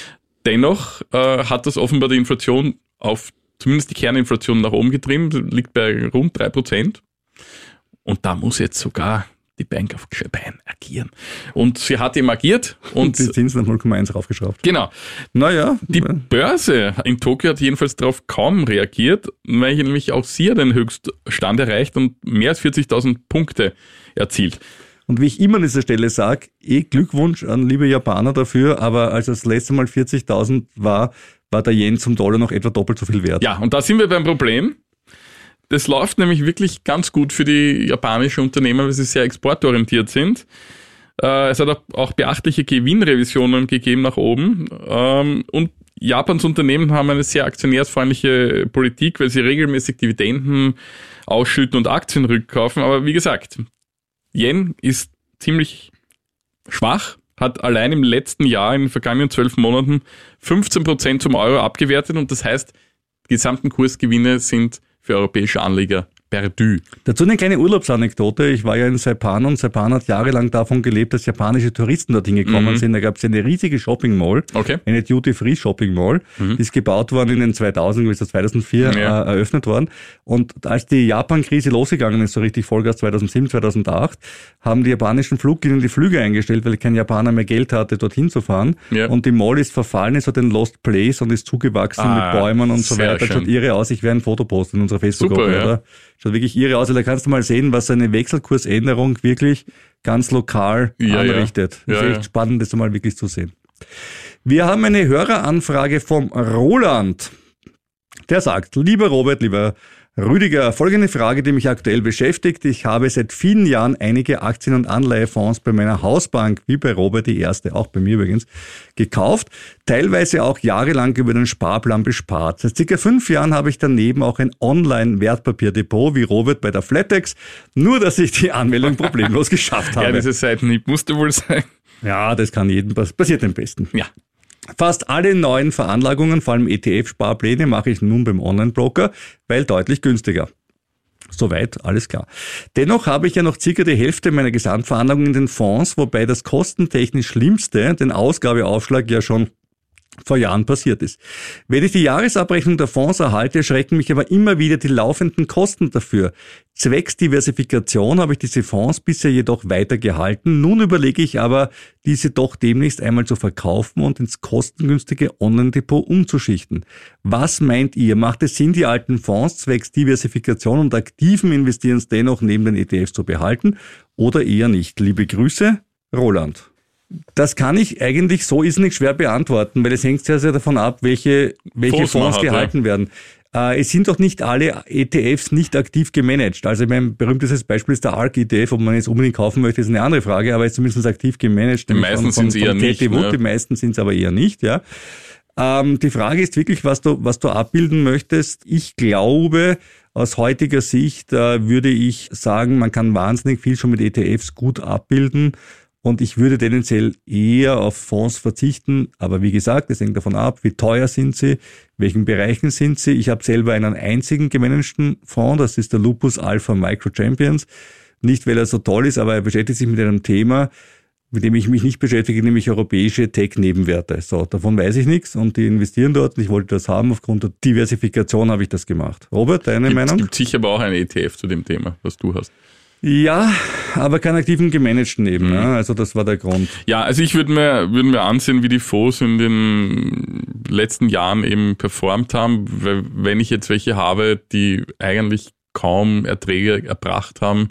Speaker 3: Dennoch äh, hat das offenbar die Inflation auf, zumindest die Kerninflation nach oben getrieben, liegt bei rund drei Prozent. Und da muss jetzt sogar die Bank of Japan agieren. Und sie hat eben agiert. Und
Speaker 2: die Zinsen haben null Komma eins raufgeschraubt.
Speaker 3: Genau.
Speaker 2: Naja.
Speaker 3: Die Börse in Tokio hat jedenfalls darauf kaum reagiert, weil nämlich auch sie den Höchststand erreicht und mehr als vierzigtausend Punkte erzielt.
Speaker 2: Und wie ich immer an dieser Stelle sage, eh Glückwunsch an liebe Japaner dafür, aber als das letzte Mal vierzigtausend war, war der Yen zum Dollar noch etwa doppelt so viel wert.
Speaker 3: Ja, und da sind wir beim Problem. Das läuft nämlich wirklich ganz gut für die japanischen Unternehmen, weil sie sehr exportorientiert sind. Es hat auch beachtliche Gewinnrevisionen gegeben nach oben. Und Japans Unternehmen haben eine sehr aktionärsfreundliche Politik, weil sie regelmäßig Dividenden ausschütten und Aktien rückkaufen. Aber wie gesagt, Yen ist ziemlich schwach, hat allein im letzten Jahr, in den vergangenen zwölf Monaten, fünfzehn Prozent zum Euro abgewertet. Und das heißt, die gesamten Kursgewinne sind für europäische Anleger perdu.
Speaker 2: Dazu eine kleine Urlaubsanekdote. Ich war ja in Saipan und Saipan hat jahrelang davon gelebt, dass japanische Touristen dorthin gekommen mhm. sind. Da gab es eine riesige Shopping Mall,
Speaker 3: okay.
Speaker 2: eine Duty-Free Shopping Mall. Mhm. Die ist gebaut worden in den zweitausend, bis zweitausendvier ja. äh, eröffnet worden. Und als die Japan-Krise losgegangen ist, so richtig Vollgas zweitausendsieben, zweitausendacht, haben die japanischen Fluglinien die Flüge eingestellt, weil kein Japaner mehr Geld hatte, dorthin zu fahren. Ja. Und die Mall ist verfallen, ist so den Lost Place und ist zugewachsen ah, mit Bäumen und so weiter. Schaut irre aus. Ich werde ein Foto posten in unserer Facebook-Gruppe,
Speaker 3: ja.
Speaker 2: oder? Schaut wirklich irre aus. Da kannst du mal sehen, was eine Wechselkursänderung wirklich ganz lokal ja, anrichtet. Ja. Das ist echt ja. spannend, das mal wirklich zu sehen. Wir haben eine Höreranfrage vom Roland. Der sagt, lieber Robert, lieber Rüdiger, folgende Frage, die mich aktuell beschäftigt. Ich habe seit vielen Jahren einige Aktien- und Anleihefonds bei meiner Hausbank, wie bei Robert die erste, auch bei mir übrigens, gekauft, teilweise auch jahrelang über den Sparplan bespart. Seit circa fünf Jahren habe ich daneben auch ein Online-Wertpapierdepot, wie Robert bei der Flatex, nur dass ich die Anmeldung problemlos geschafft habe.
Speaker 3: Ja, diese Seitenhieb musste wohl sein.
Speaker 2: Ja, das kann jedem, passiert am besten.
Speaker 3: Ja.
Speaker 2: Fast alle neuen Veranlagungen, vor allem E T F-Sparpläne, mache ich nun beim Online-Broker, weil deutlich günstiger. Soweit, alles klar. Dennoch habe ich ja noch circa die Hälfte meiner Gesamtveranlagung in den Fonds, wobei das kostentechnisch Schlimmste, den Ausgabeaufschlag, ja schon vor Jahren passiert ist. Wenn ich die Jahresabrechnung der Fonds erhalte, erschrecken mich aber immer wieder die laufenden Kosten dafür. Zwecks Diversifikation habe ich diese Fonds bisher jedoch weiter gehalten. Nun überlege ich aber, diese doch demnächst einmal zu verkaufen und ins kostengünstige Online-Depot umzuschichten. Was meint ihr? Macht es Sinn, die alten Fonds zwecks Diversifikation und aktiven Investierens dennoch neben den E T Fs zu behalten oder eher nicht? Liebe Grüße, Roland. Das kann ich eigentlich so ist nicht schwer beantworten, weil es hängt sehr, sehr davon ab, welche, welche Fonds, Fonds hat, gehalten ja. werden. Äh, es sind doch nicht alle E T Fs nicht aktiv gemanagt. Also mein berühmtestes Beispiel ist der A R K E T F. Ob man jetzt unbedingt kaufen möchte, ist eine andere Frage, aber er ist zumindest aktiv gemanagt.
Speaker 3: Die meisten sind es eher nicht.
Speaker 2: Ne? Die meisten sind es aber eher nicht, ja. Ähm, die Frage ist wirklich, was du, was du abbilden möchtest. Ich glaube, aus heutiger Sicht äh, würde ich sagen, man kann wahnsinnig viel schon mit E T Fs gut abbilden. Und ich würde tendenziell eher auf Fonds verzichten. Aber wie gesagt, es hängt davon ab, wie teuer sind sie, welchen Bereichen sind sie. Ich habe selber einen einzigen gemanagten Fonds, das ist der Lupus Alpha Micro Champions. Nicht, weil er so toll ist, aber er beschäftigt sich mit einem Thema, mit dem ich mich nicht beschäftige, nämlich europäische Tech-Nebenwerte. So, davon weiß ich nichts und die investieren dort und ich wollte das haben. Aufgrund der Diversifikation habe ich das gemacht. Robert, deine
Speaker 3: gibt,
Speaker 2: Meinung?
Speaker 3: Es gibt sicher aber auch ein E T F zu dem Thema, was du hast.
Speaker 2: Ja, aber keinen aktiven gemanagten eben. Mhm. Ja, also das war der Grund.
Speaker 3: Ja, also ich würde mir, würde mir ansehen, wie die Fonds in den letzten Jahren eben performt haben. Weil wenn ich jetzt welche habe, die eigentlich kaum Erträge erbracht haben,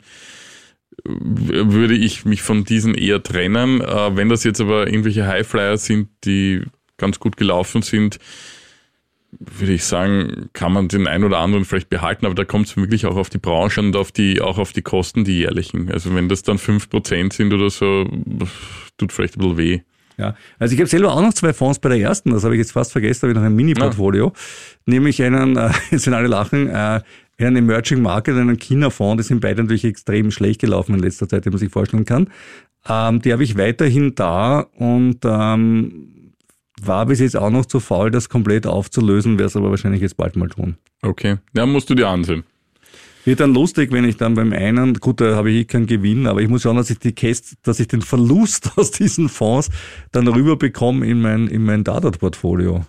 Speaker 3: würde ich mich von diesen eher trennen. Wenn das jetzt aber irgendwelche Highflyer sind, die ganz gut gelaufen sind, würde ich sagen, kann man den einen oder anderen vielleicht behalten, aber da kommt es wirklich auch auf die Branche und auf die, auch auf die Kosten, die jährlichen. Also wenn das dann fünf Prozent sind oder so, tut vielleicht ein bisschen weh.
Speaker 2: Ja, also ich habe selber auch noch zwei Fonds bei der ersten, das habe ich jetzt fast vergessen, da habe ich noch ein Mini-Portfolio, ja. Nämlich einen, äh, jetzt sind alle lachen, äh, einen Emerging Market, einen China-Fonds, die sind beide natürlich extrem schlecht gelaufen in letzter Zeit, wie man sich vorstellen kann. Ähm, die habe ich weiterhin da und ähm, war bis jetzt auch noch zu faul, das komplett aufzulösen, werde es aber wahrscheinlich jetzt bald mal tun.
Speaker 3: Okay, dann musst du dir ansehen.
Speaker 2: Wird dann lustig, wenn ich dann beim einen, gut, da habe ich eh keinen Gewinn, aber ich muss schauen, dass ich die Käst, dass ich den Verlust aus diesen Fonds dann rüber bekomme in mein, in mein Dadat-Portfolio.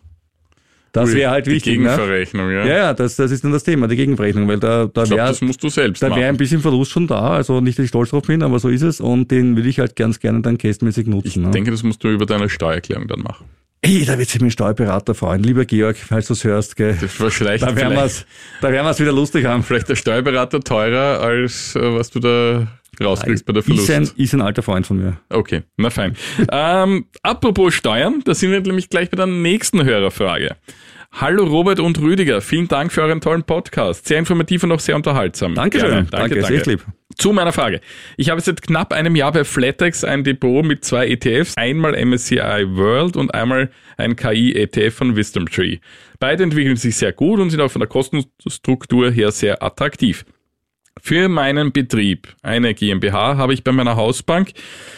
Speaker 2: Das wäre halt
Speaker 3: die
Speaker 2: wichtig.
Speaker 3: Die Gegenverrechnung,
Speaker 2: ne?
Speaker 3: ja.
Speaker 2: Ja, ja, das, das ist dann das Thema, die Gegenverrechnung, weil da, da wäre,
Speaker 3: das musst du selbst
Speaker 2: da wäre ein bisschen Verlust schon da, also nicht, dass ich stolz drauf bin, aber so ist es und den will ich halt ganz gerne dann kästmäßig nutzen.
Speaker 3: Ich
Speaker 2: ne?
Speaker 3: denke, das musst du über deine Steuererklärung dann machen.
Speaker 2: Ey, da wird sich mein Steuerberater freuen. Lieber Georg, falls du es hörst, gell.
Speaker 3: Das war vielleicht,
Speaker 2: da werden wir es da werden wir's wieder lustig haben.
Speaker 3: Vielleicht der Steuerberater teurer, als äh, was du da rauskriegst bei der Verlust.
Speaker 2: Ist ein, ist ein alter Freund von mir.
Speaker 3: Okay, na fein. ähm, apropos Steuern, da sind wir nämlich gleich bei der nächsten Hörerfrage. Hallo Robert und Rüdiger, vielen Dank für euren tollen Podcast. Sehr informativ und auch sehr unterhaltsam.
Speaker 2: Dankeschön.
Speaker 3: Gerne. Danke,
Speaker 2: danke,
Speaker 3: danke.
Speaker 2: Sehr lieb.
Speaker 3: Zu meiner Frage. Ich habe seit knapp einem Jahr bei Flatex ein Depot mit zwei E T Fs, einmal M S C I World und einmal ein K I-E T F von Wisdom Tree. Beide entwickeln sich sehr gut und sind auch von der Kostenstruktur her sehr attraktiv. Für meinen Betrieb, eine GmbH, habe ich bei meiner Hausbank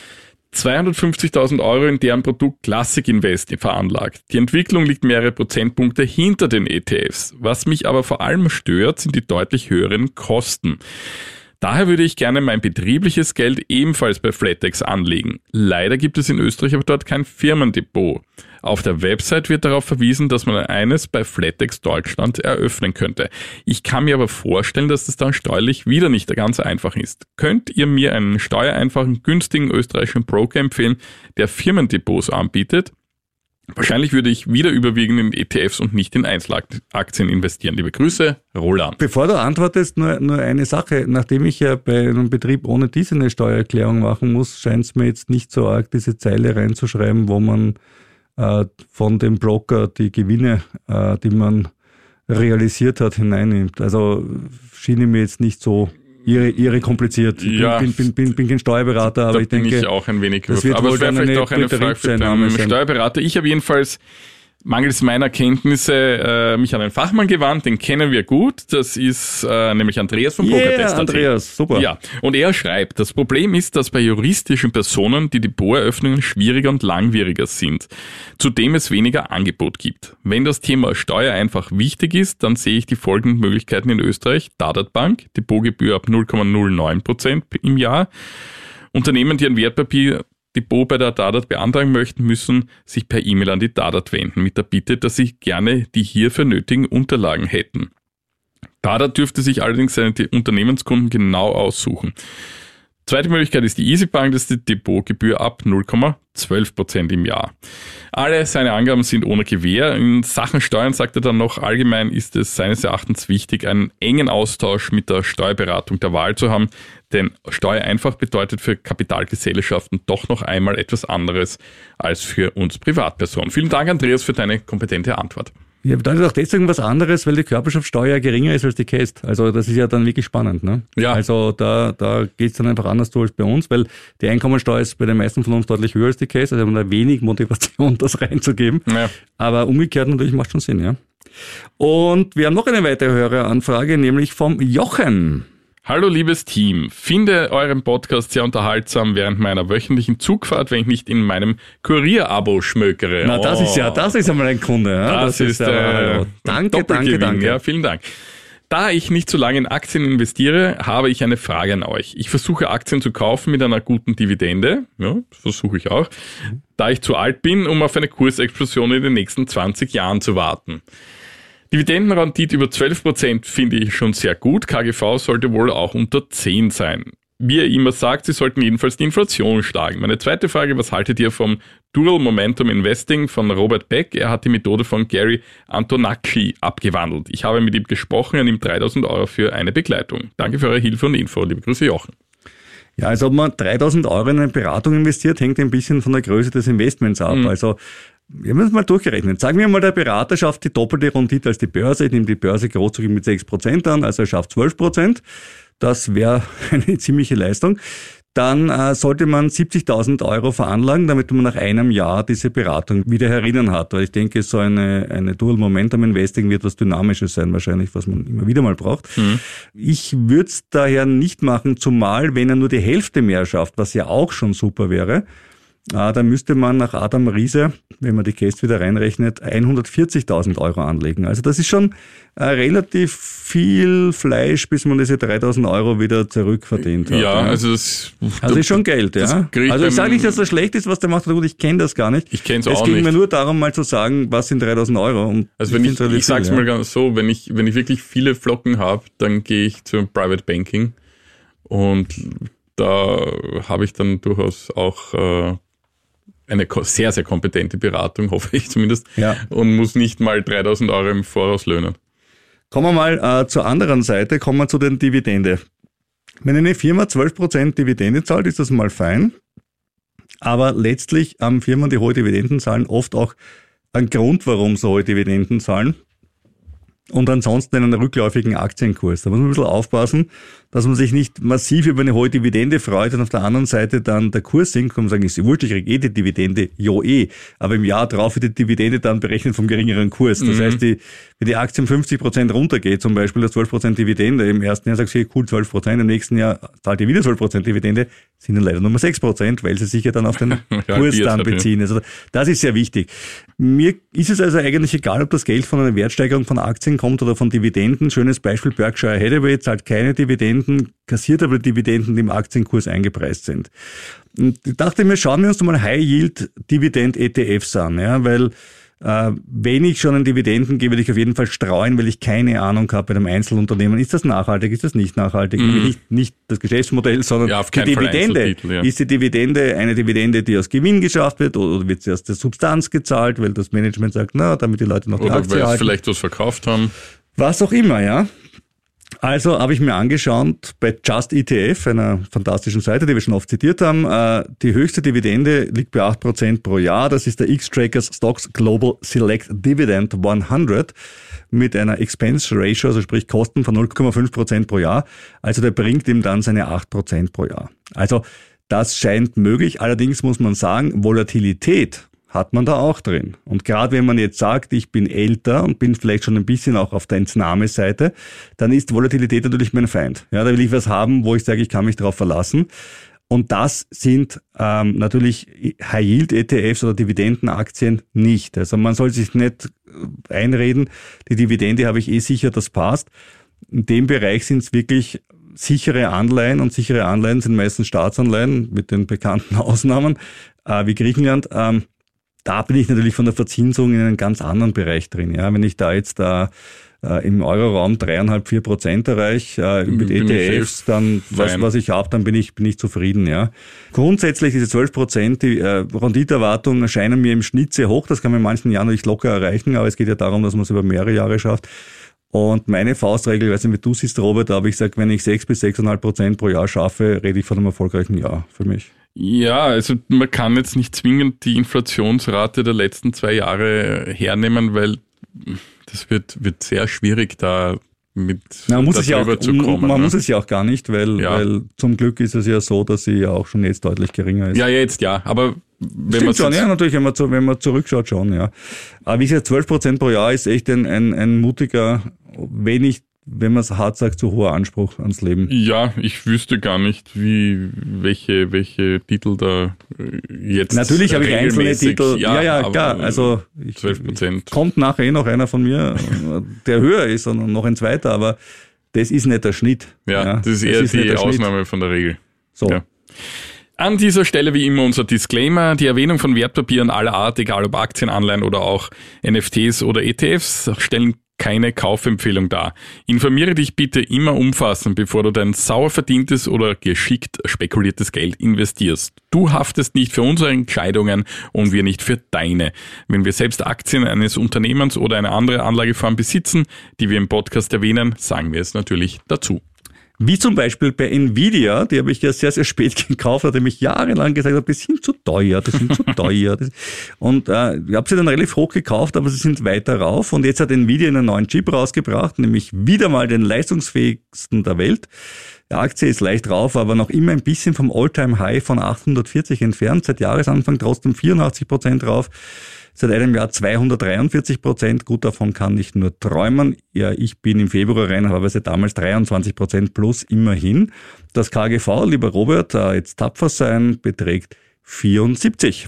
Speaker 3: zweihundertfünfzigtausend Euro in deren Produkt Classic Invest veranlagt. Die Entwicklung liegt mehrere Prozentpunkte hinter den E T Fs. Was mich aber vor allem stört, sind die deutlich höheren Kosten. Daher würde ich gerne mein betriebliches Geld ebenfalls bei Flatex anlegen. Leider gibt es in Österreich aber dort kein Firmendepot. Auf der Website wird darauf verwiesen, dass man eines bei Flatex Deutschland eröffnen könnte. Ich kann mir aber vorstellen, dass das dann steuerlich wieder nicht ganz einfach ist. Könnt ihr mir einen steuereinfachen, günstigen österreichischen Broker empfehlen, der Firmendepots anbietet? Wahrscheinlich würde ich wieder überwiegend in E T Fs und nicht in Einzelaktien investieren. Liebe Grüße, Roland.
Speaker 2: Bevor du antwortest, nur, nur eine Sache. Nachdem ich ja bei einem Betrieb ohne diese eine Steuererklärung machen muss, scheint es mir jetzt nicht so arg, diese Zeile reinzuschreiben, wo man äh, von dem Broker die Gewinne, äh, die man realisiert hat, hineinnimmt. Also schien mir jetzt nicht so Ihre, ihre kompliziert. Ich
Speaker 3: ja,
Speaker 2: bin, bin, bin, bin kein Steuerberater, aber
Speaker 3: da
Speaker 2: ich denke,
Speaker 3: bin ich auch ein wenig
Speaker 2: das wird
Speaker 3: aber
Speaker 2: wohl
Speaker 3: es wäre vielleicht auch eine Frage für den
Speaker 2: sein.
Speaker 3: Steuerberater. Ich habe jedenfalls mangels meiner Kenntnisse äh, mich an einen Fachmann gewandt, den kennen wir gut. Das ist äh, nämlich Andreas vom
Speaker 2: yeah,
Speaker 3: Pokertest.
Speaker 2: Andreas, super.
Speaker 3: Ja, und er schreibt, das Problem ist, dass bei juristischen Personen die Depoteröffnungen schwieriger und langwieriger sind, zudem es weniger Angebot gibt. Wenn das Thema Steuer einfach wichtig ist, dann sehe ich die folgenden Möglichkeiten in Österreich. Dadat Bank, Depotgebühr ab null Komma null neun Prozent im Jahr. Unternehmen, die ein Wertpapier Depot bei der Dadat beantragen möchten, müssen sich per E-Mail an die Dadat wenden, mit der Bitte, dass sie gerne die hierfür nötigen Unterlagen hätten. Dadat dürfte sich allerdings seine Unternehmenskunden genau aussuchen. Zweite Möglichkeit ist die EasyBank, das ist die Depotgebühr ab null Komma zwölf Prozent im Jahr. Alle seine Angaben sind ohne Gewähr. In Sachen Steuern sagt er dann noch, allgemein ist es seines Erachtens wichtig, einen engen Austausch mit der Steuerberatung der Wahl zu haben, denn Steuereinfach bedeutet für Kapitalgesellschaften doch noch einmal etwas anderes als für uns Privatpersonen. Vielen Dank, Andreas, für deine kompetente Antwort.
Speaker 2: Ja, bedeutet auch deswegen was anderes, weil die Körperschaftssteuer geringer ist als die Käst. Also das ist ja dann wirklich spannend. Ne?
Speaker 3: Ja.
Speaker 2: Also da, da geht's dann einfach anders durch als bei uns, weil die Einkommensteuer ist bei den meisten von uns deutlich höher als die Käst. Also haben wir da wenig Motivation, das reinzugeben.
Speaker 3: Ja.
Speaker 2: Aber umgekehrt natürlich macht schon Sinn. Ja. Und wir haben noch eine weitere Höreranfrage, nämlich vom Jochen.
Speaker 3: Hallo liebes Team, finde euren Podcast sehr unterhaltsam während meiner wöchentlichen Zugfahrt, wenn ich nicht in meinem Kurier-Abo schmökere.
Speaker 2: Na, das
Speaker 3: oh.
Speaker 2: ist ja, das ist einmal ein Kunde. Ja?
Speaker 3: Das, das ist, ist
Speaker 2: aber,
Speaker 3: äh,
Speaker 2: danke, danke, danke.
Speaker 3: Ja, vielen Dank. Da ich nicht so lange in Aktien investiere, habe ich eine Frage an euch. Ich versuche Aktien zu kaufen mit einer guten Dividende, ja, das versuche ich auch, mhm. da ich zu alt bin, um auf eine Kursexplosion in den nächsten zwanzig Jahren zu warten. Dividendenrendite über zwölf Prozent finde ich schon sehr gut. K G V sollte wohl auch unter zehn sein. Wie ihr immer sagt, sie sollten jedenfalls die Inflation schlagen. Meine zweite Frage, was haltet ihr vom Dual Momentum Investing von Robert Beck? Er hat die Methode von Gary Antonacci abgewandelt. Ich habe mit ihm gesprochen, er nimmt dreitausend Euro für eine Begleitung. Danke für eure Hilfe und Info. Liebe Grüße, Jochen.
Speaker 2: Ja, also ob man dreitausend Euro in eine Beratung investiert, hängt ein bisschen von der Größe des Investments ab. Mhm. Also wir haben es mal durchgerechnet. Sagen wir mal, der Berater schafft die doppelte Rendite als die Börse. Ich nehme die Börse großzügig mit sechs Prozent an, also er schafft zwölf Prozent. Das wäre eine ziemliche Leistung. dann äh, sollte man siebzigtausend Euro veranlagen, damit man nach einem Jahr diese Beratung wieder herinnen hat. Weil ich denke, so eine, eine Dual Momentum Investing wird was Dynamisches sein wahrscheinlich, was man immer wieder mal braucht. Mhm. Ich würde es daher nicht machen, zumal wenn er nur die Hälfte mehr schafft, was ja auch schon super wäre. Ah, da müsste man nach Adam Riese, wenn man die Case wieder reinrechnet, hundertvierzigtausend Euro anlegen. Also das ist schon äh, relativ viel Fleisch, bis man diese dreitausend Euro wieder zurückverdient hat.
Speaker 3: Ja, ja. also das...
Speaker 2: Also ist schon Geld, ja. Also ich sage nicht, dass das schlecht ist, was der macht. Gut, ich kenne das gar nicht.
Speaker 3: Ich kenne es auch nicht.
Speaker 2: Es ging mir nur darum, mal zu sagen, was sind dreitausend Euro. Und
Speaker 3: also wenn ich, ich, ich sage es ja. mal ganz so, wenn ich, wenn ich wirklich viele Flocken habe, dann gehe ich zum Private Banking und da habe ich dann durchaus auch... Äh, eine sehr, sehr kompetente Beratung, hoffe ich zumindest, ja. und muss nicht mal dreitausend Euro im Voraus löhnen.
Speaker 2: Kommen wir mal äh, zur anderen Seite, kommen wir zu den Dividende. Wenn eine Firma zwölf Prozent Dividende zahlt, ist das mal fein, aber letztlich haben Firmen, die hohe Dividenden zahlen, oft auch einen Grund, warum sie hohe Dividenden zahlen. Und ansonsten einen rückläufigen Aktienkurs. Da muss man ein bisschen aufpassen, dass man sich nicht massiv über eine hohe Dividende freut und auf der anderen Seite dann der Kurs sinkt und man sagen, ist ja wurscht, ich kriege eh die Dividende, jo eh. Aber im Jahr drauf wird die Dividende dann berechnet vom geringeren Kurs. Das mhm. heißt, die, wenn die Aktie um fünfzig Prozent runtergeht, zum Beispiel das zwölf Prozent Dividende, im ersten Jahr sagst du, cool, zwölf Prozent, im nächsten Jahr zahlt ihr wieder zwölf Prozent Dividende, sind dann leider nur sechs Prozent, weil sie sich ja dann auf den ja, Kurs dann beziehen. Also das ist sehr wichtig. Mir ist es also eigentlich egal, ob das Geld von einer Wertsteigerung von Aktien kommt oder von Dividenden. Schönes Beispiel, Berkshire Hathaway zahlt keine Dividenden, kassiert aber Dividenden, die im Aktienkurs eingepreist sind. Und ich dachte mir, schauen wir uns mal High-Yield-Dividend-E T Fs an, ja, weil äh, wenn ich schon an Dividenden gehe, will ich auf jeden Fall streuen, weil ich keine Ahnung habe bei einem Einzelunternehmen. Ist das nachhaltig, ist das nicht nachhaltig? Mm. Nicht, nicht das Geschäftsmodell, sondern ja, die Dividende. Ja. Ist die Dividende eine Dividende, die aus Gewinn geschafft wird, oder wird sie aus der Substanz gezahlt, weil das Management sagt, na, damit die Leute noch die
Speaker 3: oder
Speaker 2: Aktie
Speaker 3: weil
Speaker 2: halten.
Speaker 3: Oder vielleicht was verkauft haben.
Speaker 2: Was auch immer, ja. Also habe ich mir angeschaut, bei Just E T F, einer fantastischen Seite, die wir schon oft zitiert haben, äh, die höchste Dividende liegt bei acht Prozent pro Jahr. Das ist der X-Trackers Stocks Global Select Dividend hundert mit einer Expense Ratio, also sprich Kosten von null Komma fünf Prozent pro Jahr. Also der bringt ihm dann seine acht Prozent pro Jahr. Also das scheint möglich. Allerdings muss man sagen, Volatilität hat man da auch drin. Und gerade wenn man jetzt sagt, ich bin älter und bin vielleicht schon ein bisschen auch auf der Entnahmeseite, dann ist Volatilität natürlich mein Feind. Ja, da will ich was haben, wo ich sage, ich kann mich darauf verlassen. Und das sind ähm, natürlich High-Yield-E T Fs oder Dividendenaktien nicht. Also man soll sich nicht einreden, die Dividende habe ich eh sicher, das passt. In dem Bereich sind es wirklich sichere Anleihen und sichere Anleihen sind meistens Staatsanleihen mit den bekannten Ausnahmen äh, wie Griechenland. Ähm, Da bin ich natürlich von der Verzinsung in einem ganz anderen Bereich drin. Ja, wenn ich da jetzt da äh, im Euroraum dreieinhalb, vier Prozent erreiche äh, mit bin E T Fs, dann was, was ich habe, dann bin ich bin ich zufrieden. Ja. Grundsätzlich diese zwölf Prozent, die äh, Renditeerwartungen erscheinen mir im Schnitt sehr hoch. Das kann man in manchen Jahren natürlich locker erreichen, aber es geht ja darum, dass man es über mehrere Jahre schafft. Und meine Faustregel, ich weiß nicht, wie du siehst, Robert, aber ich sage, wenn ich sechs bis sechs Komma fünf Prozent pro Jahr schaffe, rede ich von einem erfolgreichen Jahr für mich.
Speaker 3: Ja, also man kann jetzt nicht zwingend die Inflationsrate der letzten zwei Jahre hernehmen, weil das wird, wird sehr schwierig, da mit
Speaker 2: Na, man muss es ja auch,
Speaker 3: zu kommen.
Speaker 2: Man
Speaker 3: ne?
Speaker 2: muss es ja auch gar nicht, weil, ja. weil zum Glück ist es ja so, dass sie ja auch schon jetzt deutlich geringer ist.
Speaker 3: Ja, jetzt ja, aber wenn man
Speaker 2: schon, ja, natürlich, wenn man, zu, wenn man zurückschaut, schon, ja. Aber wie gesagt, zwölf Prozent pro Jahr ist echt ein, ein, ein mutiger, wenig, wenn man es hart sagt, zu hoher Anspruch ans Leben.
Speaker 3: Ja, ich wüsste gar nicht, wie welche welche Titel da jetzt
Speaker 2: natürlich habe ich einzelne Titel. Ja, ja, ja klar. Also ich,
Speaker 3: zwölf Prozent.
Speaker 2: Kommt nachher eh noch einer von mir, der höher ist und noch ein zweiter, aber das ist nicht der Schnitt.
Speaker 3: Ja, ja das ist eher das ist die Ausnahme Schnitt. Von der Regel.
Speaker 2: So.
Speaker 3: Ja. An dieser Stelle wie immer unser Disclaimer. Die Erwähnung von Wertpapieren aller Art, egal ob Aktien, Anleihen oder auch N F Ts oder E T Fs, stellen keine Kaufempfehlung dar. Informiere dich bitte immer umfassend, bevor du dein sauer verdientes oder geschickt spekuliertes Geld investierst. Du haftest nicht für unsere Entscheidungen und wir nicht für deine. Wenn wir selbst Aktien eines Unternehmens oder eine andere Anlageform besitzen, die wir im Podcast erwähnen, sagen wir es natürlich dazu.
Speaker 2: Wie zum Beispiel bei Nvidia, die habe ich ja sehr, sehr spät gekauft, nachdem ich jahrelang gesagt habe, die sind zu teuer, die sind zu teuer. Und äh, ich habe sie dann relativ hoch gekauft, aber sie sind weiter rauf. Und jetzt hat Nvidia einen neuen Chip rausgebracht, nämlich wieder mal den leistungsfähigsten der Welt. Die Aktie ist leicht rauf, aber noch immer ein bisschen vom All-Time-High von achthundertvierzig entfernt. Seit Jahresanfang trotzdem vierundachtzig Prozent rauf. Seit einem Jahr zweihundertdreiundvierzig Prozent. Gut, davon kann ich nur träumen. Ja, ich bin im Februar rein, habe seit damals dreiundzwanzig Prozent plus immerhin. Das K G V, lieber Robert, jetzt tapfer sein, beträgt vierundsiebzig.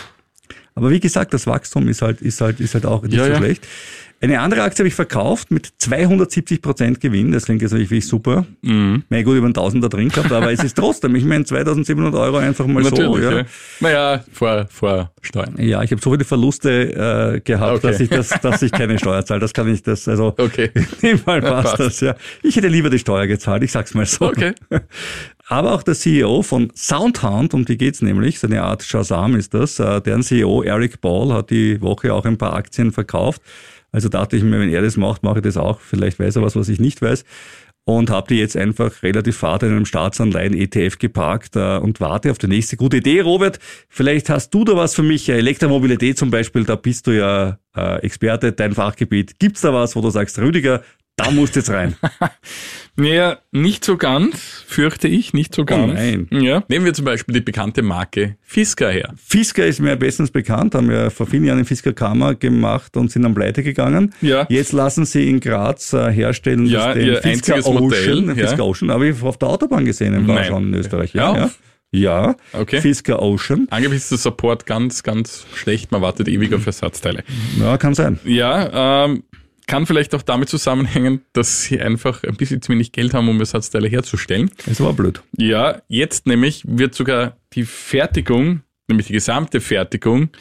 Speaker 2: Aber wie gesagt, das Wachstum ist halt, ist halt, ist halt auch nicht
Speaker 3: ja,
Speaker 2: so
Speaker 3: ja.
Speaker 2: schlecht. Eine andere Aktie habe ich verkauft mit zweihundertsiebzig Prozent Gewinn. Das klingt jetzt natürlich super. Mhm. Na gut, über einen Tausender drin gehabt, aber es ist trotzdem, ich meine, zweitausendsiebenhundert Euro einfach mal
Speaker 3: natürlich,
Speaker 2: so. Ja.
Speaker 3: Ja. Naja, vor, vor Steuern.
Speaker 2: Ja, ich habe so viele Verluste äh, gehabt,
Speaker 3: okay.
Speaker 2: dass ich das, dass ich keine Steuer zahle. Das kann ich, das, also,
Speaker 3: okay.
Speaker 2: in dem Fall passt,
Speaker 3: passt
Speaker 2: das, ja. Ich hätte lieber die Steuer gezahlt, ich sag's mal so.
Speaker 3: Okay.
Speaker 2: Aber auch der C E O von Soundhound, um die geht's nämlich, so eine Art Shazam ist das, äh, deren C E O Eric Ball hat die Woche auch ein paar Aktien verkauft. Also dachte ich mir, wenn er das macht, mache ich das auch. Vielleicht weiß er was, was ich nicht weiß. Und habe die jetzt einfach relativ fad in einem Staatsanleihen-E T F geparkt äh, und warte auf die nächste gute Idee. Robert, vielleicht hast du da was für mich. Elektromobilität zum Beispiel, da bist du ja äh, Experte, dein Fachgebiet. Gibt's da was, wo du sagst, Rüdiger, da musst du jetzt rein?
Speaker 3: Naja, nicht so ganz, fürchte ich, nicht so ganz.
Speaker 2: Oh nein.
Speaker 3: Ja. Nehmen wir zum Beispiel die bekannte Marke Fisker her.
Speaker 2: Fisker ist mir bestens bekannt, haben ja vor vielen Jahren eine Fisker-Kammer gemacht und sind am Pleite gegangen.
Speaker 3: Ja.
Speaker 2: Jetzt lassen sie in Graz äh, herstellen,
Speaker 3: ja,
Speaker 2: den
Speaker 3: ihr
Speaker 2: Fisker
Speaker 3: einziges
Speaker 2: Ocean,
Speaker 3: Modell.
Speaker 2: den
Speaker 3: Ja.
Speaker 2: Fisker Ocean, habe ich auf der Autobahn gesehen, war
Speaker 3: Nein.
Speaker 2: schon in Österreich.
Speaker 3: Ja,
Speaker 2: Ja, ja. ja.
Speaker 3: Okay.
Speaker 2: Fisker Ocean.
Speaker 3: Angeblich ist der Support ganz, ganz schlecht. Man wartet ewig auf Ersatzteile.
Speaker 2: Ja, kann sein.
Speaker 3: Ja, ähm, kann vielleicht auch damit zusammenhängen, dass sie einfach ein bisschen zu wenig Geld haben, um Ersatzteile herzustellen.
Speaker 2: Das war blöd.
Speaker 3: Ja, jetzt nämlich wird sogar die Fertigung, nämlich die gesamte Fertigung,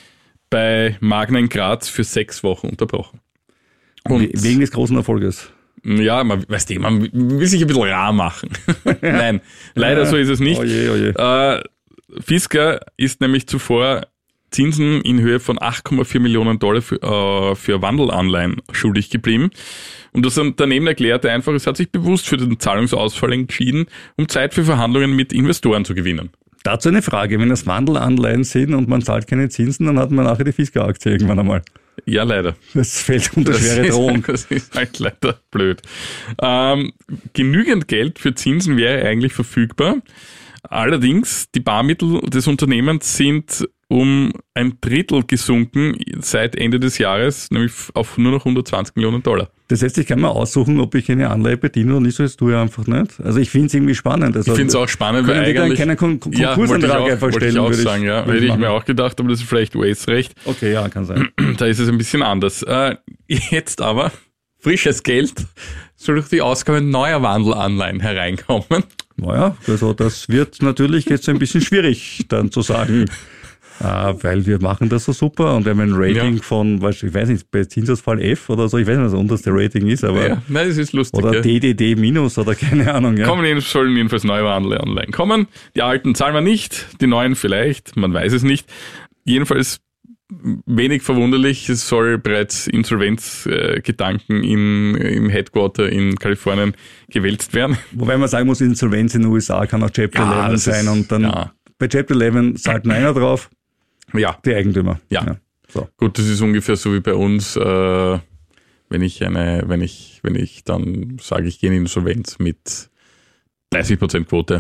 Speaker 3: bei Magna in Graz für sechs Wochen unterbrochen. Und
Speaker 2: Wegen des großen Erfolges.
Speaker 3: ja, man, weißt du, man will sich ein bisschen rar machen. Nein, leider so ist es nicht.
Speaker 2: Oje, oje.
Speaker 3: Äh, Fisker ist nämlich zuvor Zinsen in Höhe von acht Komma vier Millionen Dollar für, äh, für Wandelanleihen schuldig geblieben. Und das Unternehmen erklärte einfach, es hat sich bewusst für den Zahlungsausfall entschieden, um Zeit für Verhandlungen mit Investoren zu gewinnen.
Speaker 2: Dazu eine Frage, wenn das Wandelanleihen sind und man zahlt keine Zinsen, dann hat man nachher die Fisker-Aktie irgendwann einmal.
Speaker 3: Ja, leider.
Speaker 2: Das fällt unter
Speaker 3: Das
Speaker 2: schwere
Speaker 3: ist,
Speaker 2: Drohung.
Speaker 3: das ist halt leider blöd. Ähm, genügend Geld für Zinsen wäre eigentlich verfügbar. Allerdings, die Barmittel des Unternehmens sind um ein Drittel gesunken seit Ende des Jahres, nämlich auf nur noch hundertzwanzig Millionen Dollar.
Speaker 2: Das heißt, ich kann mir aussuchen, ob ich eine Anleihe bediene oder nicht, so das tue ich einfach nicht. Also ich finde es irgendwie spannend. Also
Speaker 3: Ich finde es auch spannend, weil
Speaker 2: können die dann
Speaker 3: eigentlich...
Speaker 2: keinen Kon- Kon-
Speaker 3: ja,
Speaker 2: Konkursantrag
Speaker 3: wollte ich auch,
Speaker 2: einfach
Speaker 3: wollte
Speaker 2: stellen,
Speaker 3: ich auch
Speaker 2: würde ich-
Speaker 3: sagen, ja.
Speaker 2: würde
Speaker 3: Hätte
Speaker 2: ich
Speaker 3: ich mir
Speaker 2: machen.
Speaker 3: auch gedacht, aber das ist vielleicht U S-Recht.
Speaker 2: Okay, ja, kann sein.
Speaker 3: Da ist es ein bisschen anders. Äh, jetzt aber, frisches Geld soll durch die Ausgabe neuer Wandelanleihen hereinkommen.
Speaker 2: Naja, also das wird natürlich jetzt ein bisschen schwierig dann zu sagen, äh, weil wir machen das so super und wir haben ein Rating
Speaker 3: Ja.
Speaker 2: von, weiß ich weiß nicht, bei Zinsausfall F oder so, ich weiß nicht, was das unterste Rating ist, aber
Speaker 3: Ja, nein, das ist lustig.
Speaker 2: oder
Speaker 3: ja.
Speaker 2: D D D minus oder keine Ahnung. Ja.
Speaker 3: Kommen, sollen jedenfalls neue Wandelanleihen kommen. Die alten zahlen wir nicht, die neuen vielleicht, man weiß es nicht. Jedenfalls wenig verwunderlich, es soll bereits Insolvenzgedanken äh, in, im Headquarter in Kalifornien gewälzt werden.
Speaker 2: Wobei man sagen muss, Insolvenz in den U S A kann auch Chapter
Speaker 3: Ja,
Speaker 2: elf
Speaker 3: das
Speaker 2: sein
Speaker 3: ist-
Speaker 2: und dann
Speaker 3: ja.
Speaker 2: bei Chapter elf zahlt nur einer drauf,
Speaker 3: Ja,
Speaker 2: die Eigentümer.
Speaker 3: Ja.
Speaker 2: So.
Speaker 3: gut, das ist ungefähr so wie bei uns, äh, wenn ich eine, wenn ich, wenn ich dann sage, ich gehe in Insolvenz mit dreißig Prozent Quote.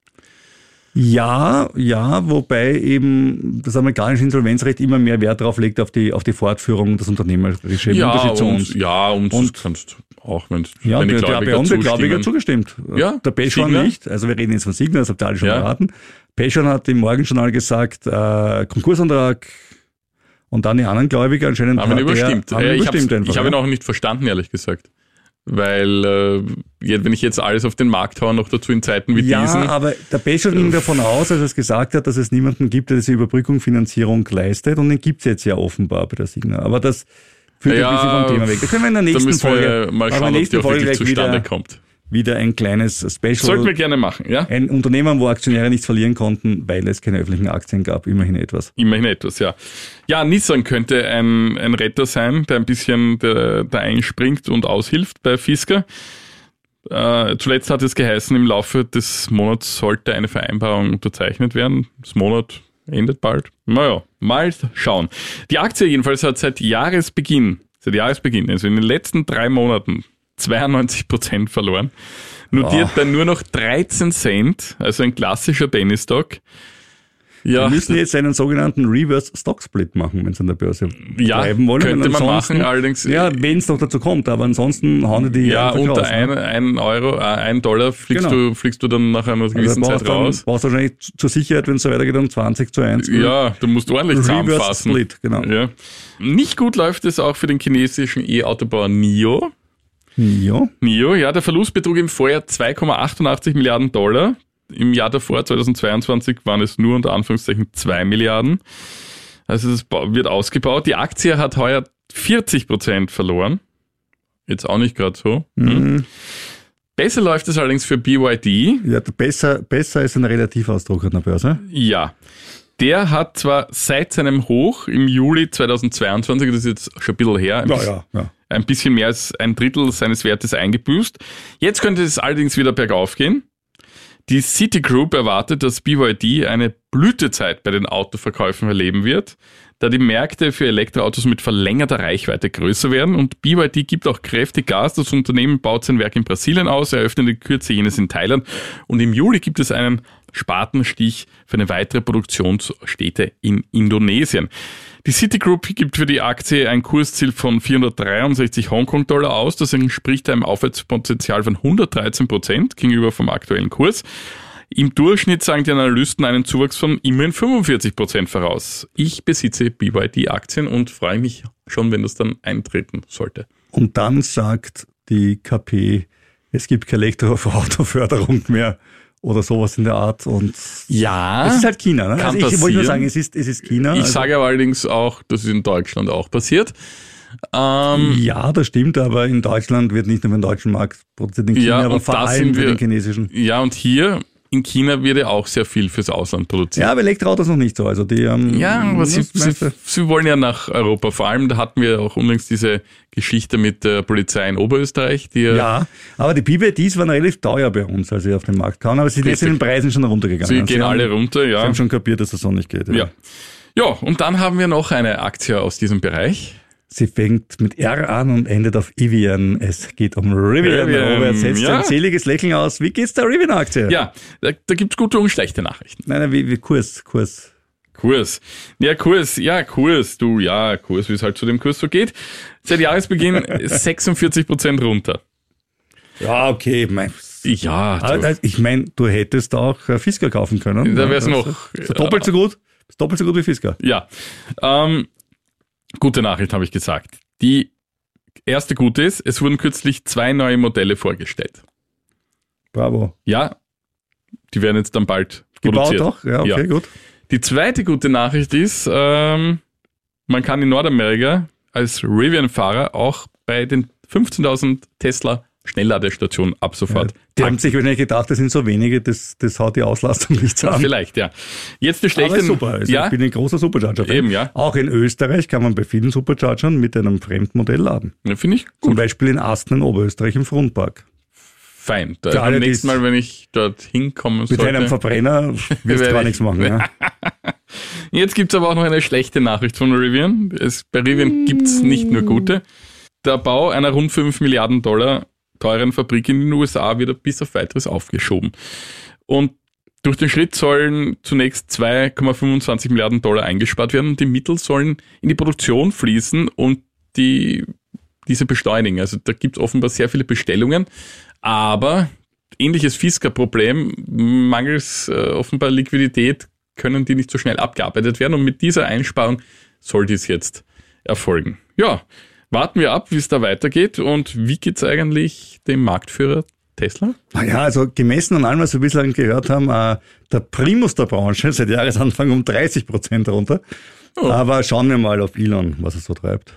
Speaker 2: Ja, ja, wobei eben das amerikanische Insolvenzrecht immer mehr Wert drauf legt auf die, auf die Fortführung des Unternehmerischen im
Speaker 3: Ja,
Speaker 2: Unterschied zu
Speaker 3: und,
Speaker 2: uns.
Speaker 3: ja, und,
Speaker 2: Und-
Speaker 3: kannst auch, wenn,
Speaker 2: Ja,
Speaker 3: wenn die
Speaker 2: der, der
Speaker 3: Gläubiger
Speaker 2: B M W-Gläubiger
Speaker 3: zustimmen.
Speaker 2: zugestimmt.
Speaker 3: Ja,
Speaker 2: Der Peschon
Speaker 3: Signa.
Speaker 2: nicht. Also wir reden jetzt von Signa, das habt ihr alle schon
Speaker 3: Ja.
Speaker 2: erraten. Peschon hat im Morgenjournal gesagt, äh, Konkursantrag und dann die anderen Gläubiger anscheinend
Speaker 3: Aber
Speaker 2: hat
Speaker 3: überstimmt.
Speaker 2: Der, haben
Speaker 3: Äh, ich
Speaker 2: überstimmt
Speaker 3: habe
Speaker 2: einfach,
Speaker 3: ich hab
Speaker 2: ja.
Speaker 3: ihn auch nicht verstanden, ehrlich gesagt. Weil, äh, jetzt- wenn ich jetzt alles auf den Markt haue, noch dazu in Zeiten wie
Speaker 2: Ja,
Speaker 3: diesen.
Speaker 2: aber der Peschon ging davon aus, als er es gesagt hat, dass es niemanden gibt, der diese Überbrückung Finanzierung leistet und den gibt es jetzt ja offenbar bei der Signa. Aber das führt
Speaker 3: Ja,
Speaker 2: ein bisschen vom Thema weg. Da können wir in der
Speaker 3: Da
Speaker 2: nächsten
Speaker 3: müssen
Speaker 2: Folge,
Speaker 3: wir mal
Speaker 2: machen wir in
Speaker 3: schauen,
Speaker 2: der
Speaker 3: ob die
Speaker 2: nächsten
Speaker 3: auch
Speaker 2: Folge
Speaker 3: wirklich
Speaker 2: gleich
Speaker 3: zustande
Speaker 2: wieder,
Speaker 3: kommt.
Speaker 2: wieder ein kleines Special.
Speaker 3: Sollten wir gerne machen, ja?
Speaker 2: Ein Unternehmen, wo Aktionäre nichts verlieren konnten, weil es keine öffentlichen Aktien gab, immerhin etwas.
Speaker 3: Immerhin etwas, ja. Ja, Nissan könnte ein, ein Retter sein, der ein bisschen da, da einspringt und aushilft bei Fisker. Äh, zuletzt hat es geheißen, im Laufe des Monats sollte eine Vereinbarung unterzeichnet werden. Das Monat endet bald. Naja, mal schauen. Die Aktie jedenfalls hat seit Jahresbeginn, seit Jahresbeginn, also in den letzten drei Monaten zweiundneunzig Prozent verloren. Notiert
Speaker 2: Oh.
Speaker 3: bei nur noch dreizehn Cent, also ein klassischer Penny Stock. Ja,
Speaker 2: Wir müssen jetzt einen sogenannten Reverse Stock Split machen, wenn sie an der Börse
Speaker 3: ja,
Speaker 2: bleiben wollen.
Speaker 3: könnte
Speaker 2: Und
Speaker 3: man
Speaker 2: ansonsten-
Speaker 3: machen, allerdings.
Speaker 2: Ja, wenn es doch dazu kommt, aber ansonsten hauen die
Speaker 3: Ja,
Speaker 2: einfach
Speaker 3: unter
Speaker 2: raus,
Speaker 3: ein,
Speaker 2: ne?
Speaker 3: ein Euro, äh, ein Dollar fliegst,
Speaker 2: Genau.
Speaker 3: du, fliegst du dann nach einer gewissen
Speaker 2: Also
Speaker 3: Zeit
Speaker 2: brauchst
Speaker 3: raus.
Speaker 2: Dann, brauchst du wahrscheinlich zur Sicherheit, wenn es so weitergeht, um zwanzig zu eins.
Speaker 3: Ja, du musst ordentlich
Speaker 2: Reverse
Speaker 3: zusammenfassen.
Speaker 2: Split, genau.
Speaker 3: Ja. Nicht gut läuft es auch für den chinesischen E-Autobauer NIO.
Speaker 2: Ja.
Speaker 3: NIO, ja, der Verlust betrug im Vorjahr zwei Komma achtundachtzig Milliarden Dollar. Im Jahr davor, zweitausendzweiundzwanzig, waren es nur unter Anführungszeichen zwei Milliarden. Also es wird ausgebaut. Die Aktie hat heuer vierzig Prozent verloren. Jetzt auch nicht gerade so.
Speaker 2: Mhm.
Speaker 3: Besser läuft es allerdings für B Y D.
Speaker 2: Ja, besser, besser ist ein Relativausdruck an der Börse.
Speaker 3: Ja. Der hat zwar seit seinem Hoch im Juli zweitausendzweiundzwanzig, das ist jetzt schon ein bisschen her, ein,
Speaker 2: Ja,
Speaker 3: bisschen,
Speaker 2: ja, ja.
Speaker 3: ein bisschen mehr als ein Drittel seines Wertes eingebüßt. Jetzt könnte es allerdings wieder bergauf gehen. Die Citigroup erwartet, dass B Y D eine Blütezeit bei den Autoverkäufen erleben wird, da die Märkte für Elektroautos mit verlängerter Reichweite größer werden, und B Y D gibt auch kräftig Gas. Das Unternehmen baut sein Werk in Brasilien aus, eröffnet in Kürze jenes in Thailand, und im Juli gibt es einen Spatenstich für eine weitere Produktionsstätte in Indonesien. Die Citigroup gibt für die Aktie ein Kursziel von vierhundertdreiundsechzig Hongkong-Dollar aus. Das entspricht einem Aufwärtspotenzial von hundertdreizehn Prozent gegenüber vom aktuellen Kurs. Im Durchschnitt sagen die Analysten einen Zuwachs von immerhin fünfundvierzig Prozent voraus. Ich besitze B Y D-Aktien und freue mich schon, wenn das dann eintreten sollte.
Speaker 2: Und dann sagt die K P, es gibt keine Elektroautoförderung mehr oder sowas in der Art. Und
Speaker 3: Ja,
Speaker 2: es ist halt China. Ne?
Speaker 3: kann
Speaker 2: Also ich wollte nur
Speaker 3: passieren.
Speaker 2: sagen, es ist, es ist China.
Speaker 3: Ich
Speaker 2: also,
Speaker 3: sage aber allerdings auch, das ist in Deutschland auch passiert. Ähm,
Speaker 2: ja, das stimmt, aber in Deutschland wird nicht nur für den deutschen Markt produziert, in China,
Speaker 3: Ja,
Speaker 2: aber
Speaker 3: und
Speaker 2: vor
Speaker 3: da
Speaker 2: allem
Speaker 3: sind
Speaker 2: für
Speaker 3: wir-
Speaker 2: den chinesischen.
Speaker 3: ja, und hier in China wird ja auch sehr viel fürs Ausland produziert.
Speaker 2: Ja, aber Elektroautos noch nicht so. Also die, ähm,
Speaker 3: Ja, aber sie,
Speaker 2: was
Speaker 3: sie,
Speaker 2: meinst du?
Speaker 3: sie wollen ja nach Europa. Vor allem, da hatten wir auch unlängst diese Geschichte mit der Polizei in Oberösterreich, die ja,
Speaker 2: Ja, aber die B Y Ds waren relativ teuer bei uns, als sie auf den Markt kamen, aber sie sind jetzt in den Preisen schon runtergegangen.
Speaker 3: sie
Speaker 2: Also
Speaker 3: gehen
Speaker 2: haben,
Speaker 3: alle runter,
Speaker 2: Sie
Speaker 3: ja.
Speaker 2: haben schon kapiert, dass das so nicht geht.
Speaker 3: ja. Ja, und dann haben wir noch eine Aktie aus diesem Bereich.
Speaker 2: Sie fängt mit R an und endet auf Evian. Es geht um Rivian.
Speaker 3: Rivian,
Speaker 2: Robert setzt
Speaker 3: ja.
Speaker 2: ein seliges Lächeln aus. Wie geht's der Rivian-Aktie?
Speaker 3: Ja, da, da gibt es gute und schlechte Nachrichten.
Speaker 2: Nein, nein, wie, wie Kurs, Kurs.
Speaker 3: Kurs. Ja, Kurs, ja, Kurs, du, ja, Kurs, wie es halt zu dem Kurs so geht. Seit Jahresbeginn sechsundvierzig Prozent runter.
Speaker 2: Ja, okay. Mein,
Speaker 3: Ja, du,
Speaker 2: also, ich meine, du hättest auch äh, Fisker kaufen können.
Speaker 3: Da wär's
Speaker 2: Das
Speaker 3: noch,
Speaker 2: Ist doppelt so gut. Ist doppelt so gut wie Fisker.
Speaker 3: ja. Ähm, gute Nachricht habe ich gesagt. Die erste gute ist, es wurden kürzlich zwei neue Modelle vorgestellt.
Speaker 2: Bravo.
Speaker 3: Ja, die werden jetzt dann bald
Speaker 2: Gebaut
Speaker 3: produziert.
Speaker 2: doch? Ja, okay,
Speaker 3: Ja.
Speaker 2: gut.
Speaker 3: Die zweite gute Nachricht ist, ähm, man kann in Nordamerika als Rivian-Fahrer auch bei den fünfzehntausend Tesla Schnellladestationen ab sofort
Speaker 2: Die haben sich wahrscheinlich gedacht, das sind so wenige, das, das haut die Auslastung nicht zusammen.
Speaker 3: Vielleicht, ja. Jetzt die
Speaker 2: Aber
Speaker 3: schlechte.
Speaker 2: ist super. Also
Speaker 3: ja,
Speaker 2: Ich bin ein großer Supercharger-Fan.
Speaker 3: Eben, ja.
Speaker 2: Auch in Österreich kann man bei vielen Superchargern mit einem Fremdmodell laden.
Speaker 3: ja finde ich
Speaker 2: Zum
Speaker 3: gut.
Speaker 2: Beispiel in Asten in Oberösterreich im Frontpark.
Speaker 3: Fein. Da,
Speaker 2: Für alle,
Speaker 3: beim
Speaker 2: die
Speaker 3: nächsten
Speaker 2: es-
Speaker 3: Mal, wenn ich dort hinkommen
Speaker 2: Mit
Speaker 3: sollte.
Speaker 2: einem Verbrenner wirst du
Speaker 3: Werde
Speaker 2: gar
Speaker 3: ich-
Speaker 2: nichts machen. Ja.
Speaker 3: Jetzt gibt's aber auch noch eine schlechte Nachricht von Rivian. Es, bei Rivian gibt's nicht nur gute. Der Bau einer rund fünf Milliarden Dollar teuren Fabrik in den U S A wird bis auf weiteres aufgeschoben. Und durch den Schritt sollen zunächst zwei Komma fünfundzwanzig Milliarden Dollar eingespart werden und die Mittel sollen in die Produktion fließen und die, diese beschleunigen. Also da gibt's offenbar sehr viele Bestellungen, aber ähnliches Fisker-Problem, mangels äh, offenbar Liquidität können die nicht so schnell abgearbeitet werden, und mit dieser Einsparung soll dies jetzt erfolgen. Ja, warten wir ab, wie es da weitergeht, und wie geht's eigentlich dem Marktführer Tesla?
Speaker 2: Naja, also gemessen an allem, was wir bislang gehört haben, äh, der Primus der Branche seit Jahresanfang um dreißig Prozent runter.
Speaker 3: Oh.
Speaker 2: Aber schauen wir mal auf Elon, was er so treibt.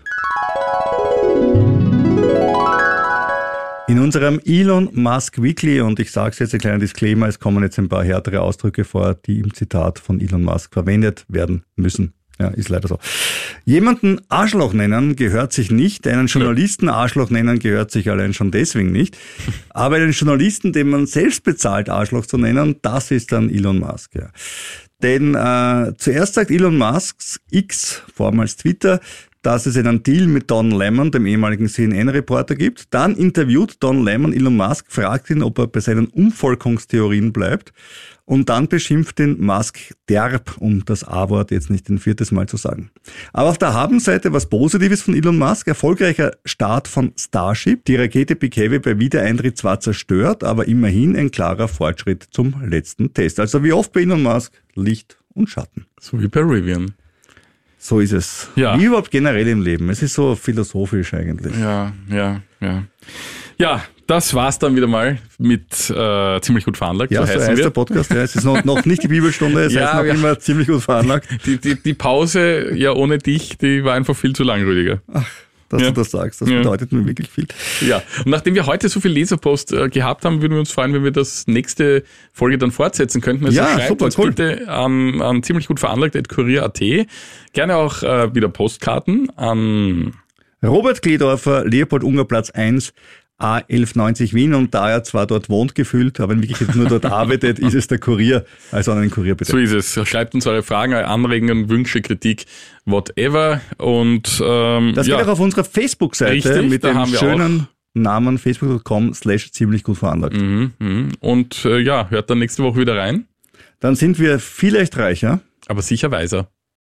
Speaker 2: In unserem Elon Musk Weekly, und ich sage es jetzt, ein kleiner Disclaimer, es kommen jetzt ein paar härtere Ausdrücke vor, die im Zitat von Elon Musk verwendet werden müssen. Ja, ist leider so. Jemanden Arschloch nennen gehört sich nicht, einen Journalisten Arschloch nennen gehört sich allein schon deswegen nicht. Aber einen Journalisten, den man selbst bezahlt, Arschloch zu nennen, das ist dann Elon Musk. Ja. Denn äh, zuerst sagt Elon Musk, X, vormals Twitter, dass es einen Deal mit Don Lemon, dem ehemaligen C N N-Reporter, gibt. Dann interviewt Don Lemon Elon Musk, fragt ihn, ob er bei seinen Umvolkungstheorien bleibt. Und dann beschimpft ihn Musk derb, um das A-Wort jetzt nicht ein viertes Mal zu sagen. Aber auf der Habenseite was Positives von Elon Musk. Erfolgreicher Start von Starship. Die Rakete Big Heavy bei Wiedereintritt zwar zerstört, aber immerhin ein klarer Fortschritt zum letzten Test. Also wie oft bei Elon Musk, Licht und Schatten.
Speaker 3: So wie bei Rivian.
Speaker 2: So ist es.
Speaker 3: Ja.
Speaker 2: Wie überhaupt generell im Leben. Es ist so philosophisch eigentlich.
Speaker 3: Ja, ja, ja. Ja, das war's dann wieder mal mit äh, ziemlich gut veranlagt.
Speaker 2: Ja, so, so heißt wir. Der Podcast. Ja, es ist noch, noch nicht die Bibelstunde, es ja, heißt noch ja. immer ziemlich gut veranlagt.
Speaker 3: Die, die, die Pause ja ohne dich, die war einfach viel zu lang, Rüdiger.
Speaker 2: Ach, dass ja. du das sagst, das ja. bedeutet mir wirklich viel.
Speaker 3: Ja, und nachdem wir heute so viel Leserpost äh, gehabt haben, würden wir uns freuen, wenn wir das nächste Folge dann fortsetzen könnten. Also
Speaker 2: ja,
Speaker 3: schreibt
Speaker 2: super,
Speaker 3: uns
Speaker 2: cool.
Speaker 3: bitte an, an ziemlich gut veranlagt at kurier punkt at. Gerne auch äh, wieder Postkarten an
Speaker 2: Robert Kledorfer, Leopold-Unger-Platz eins, A elf neunzig Wien, und da er zwar dort wohnt gefühlt, aber in Wirklichkeit nur dort arbeitet, ist es der Kurier, also an den Kurier bitte.
Speaker 3: So ist es. Schreibt uns eure Fragen, eure Anregungen, Wünsche, Kritik, whatever. Und ähm,
Speaker 2: das geht
Speaker 3: ja.
Speaker 2: auch auf unserer Facebook-Seite
Speaker 3: Richtig,
Speaker 2: mit dem schönen Namen facebook punkt com slash ziemlich gut veranlagt.
Speaker 3: Mhm, mh. Und äh, ja, hört dann nächste Woche wieder rein.
Speaker 2: Dann sind wir vielleicht reicher.
Speaker 3: Aber sicher weiser.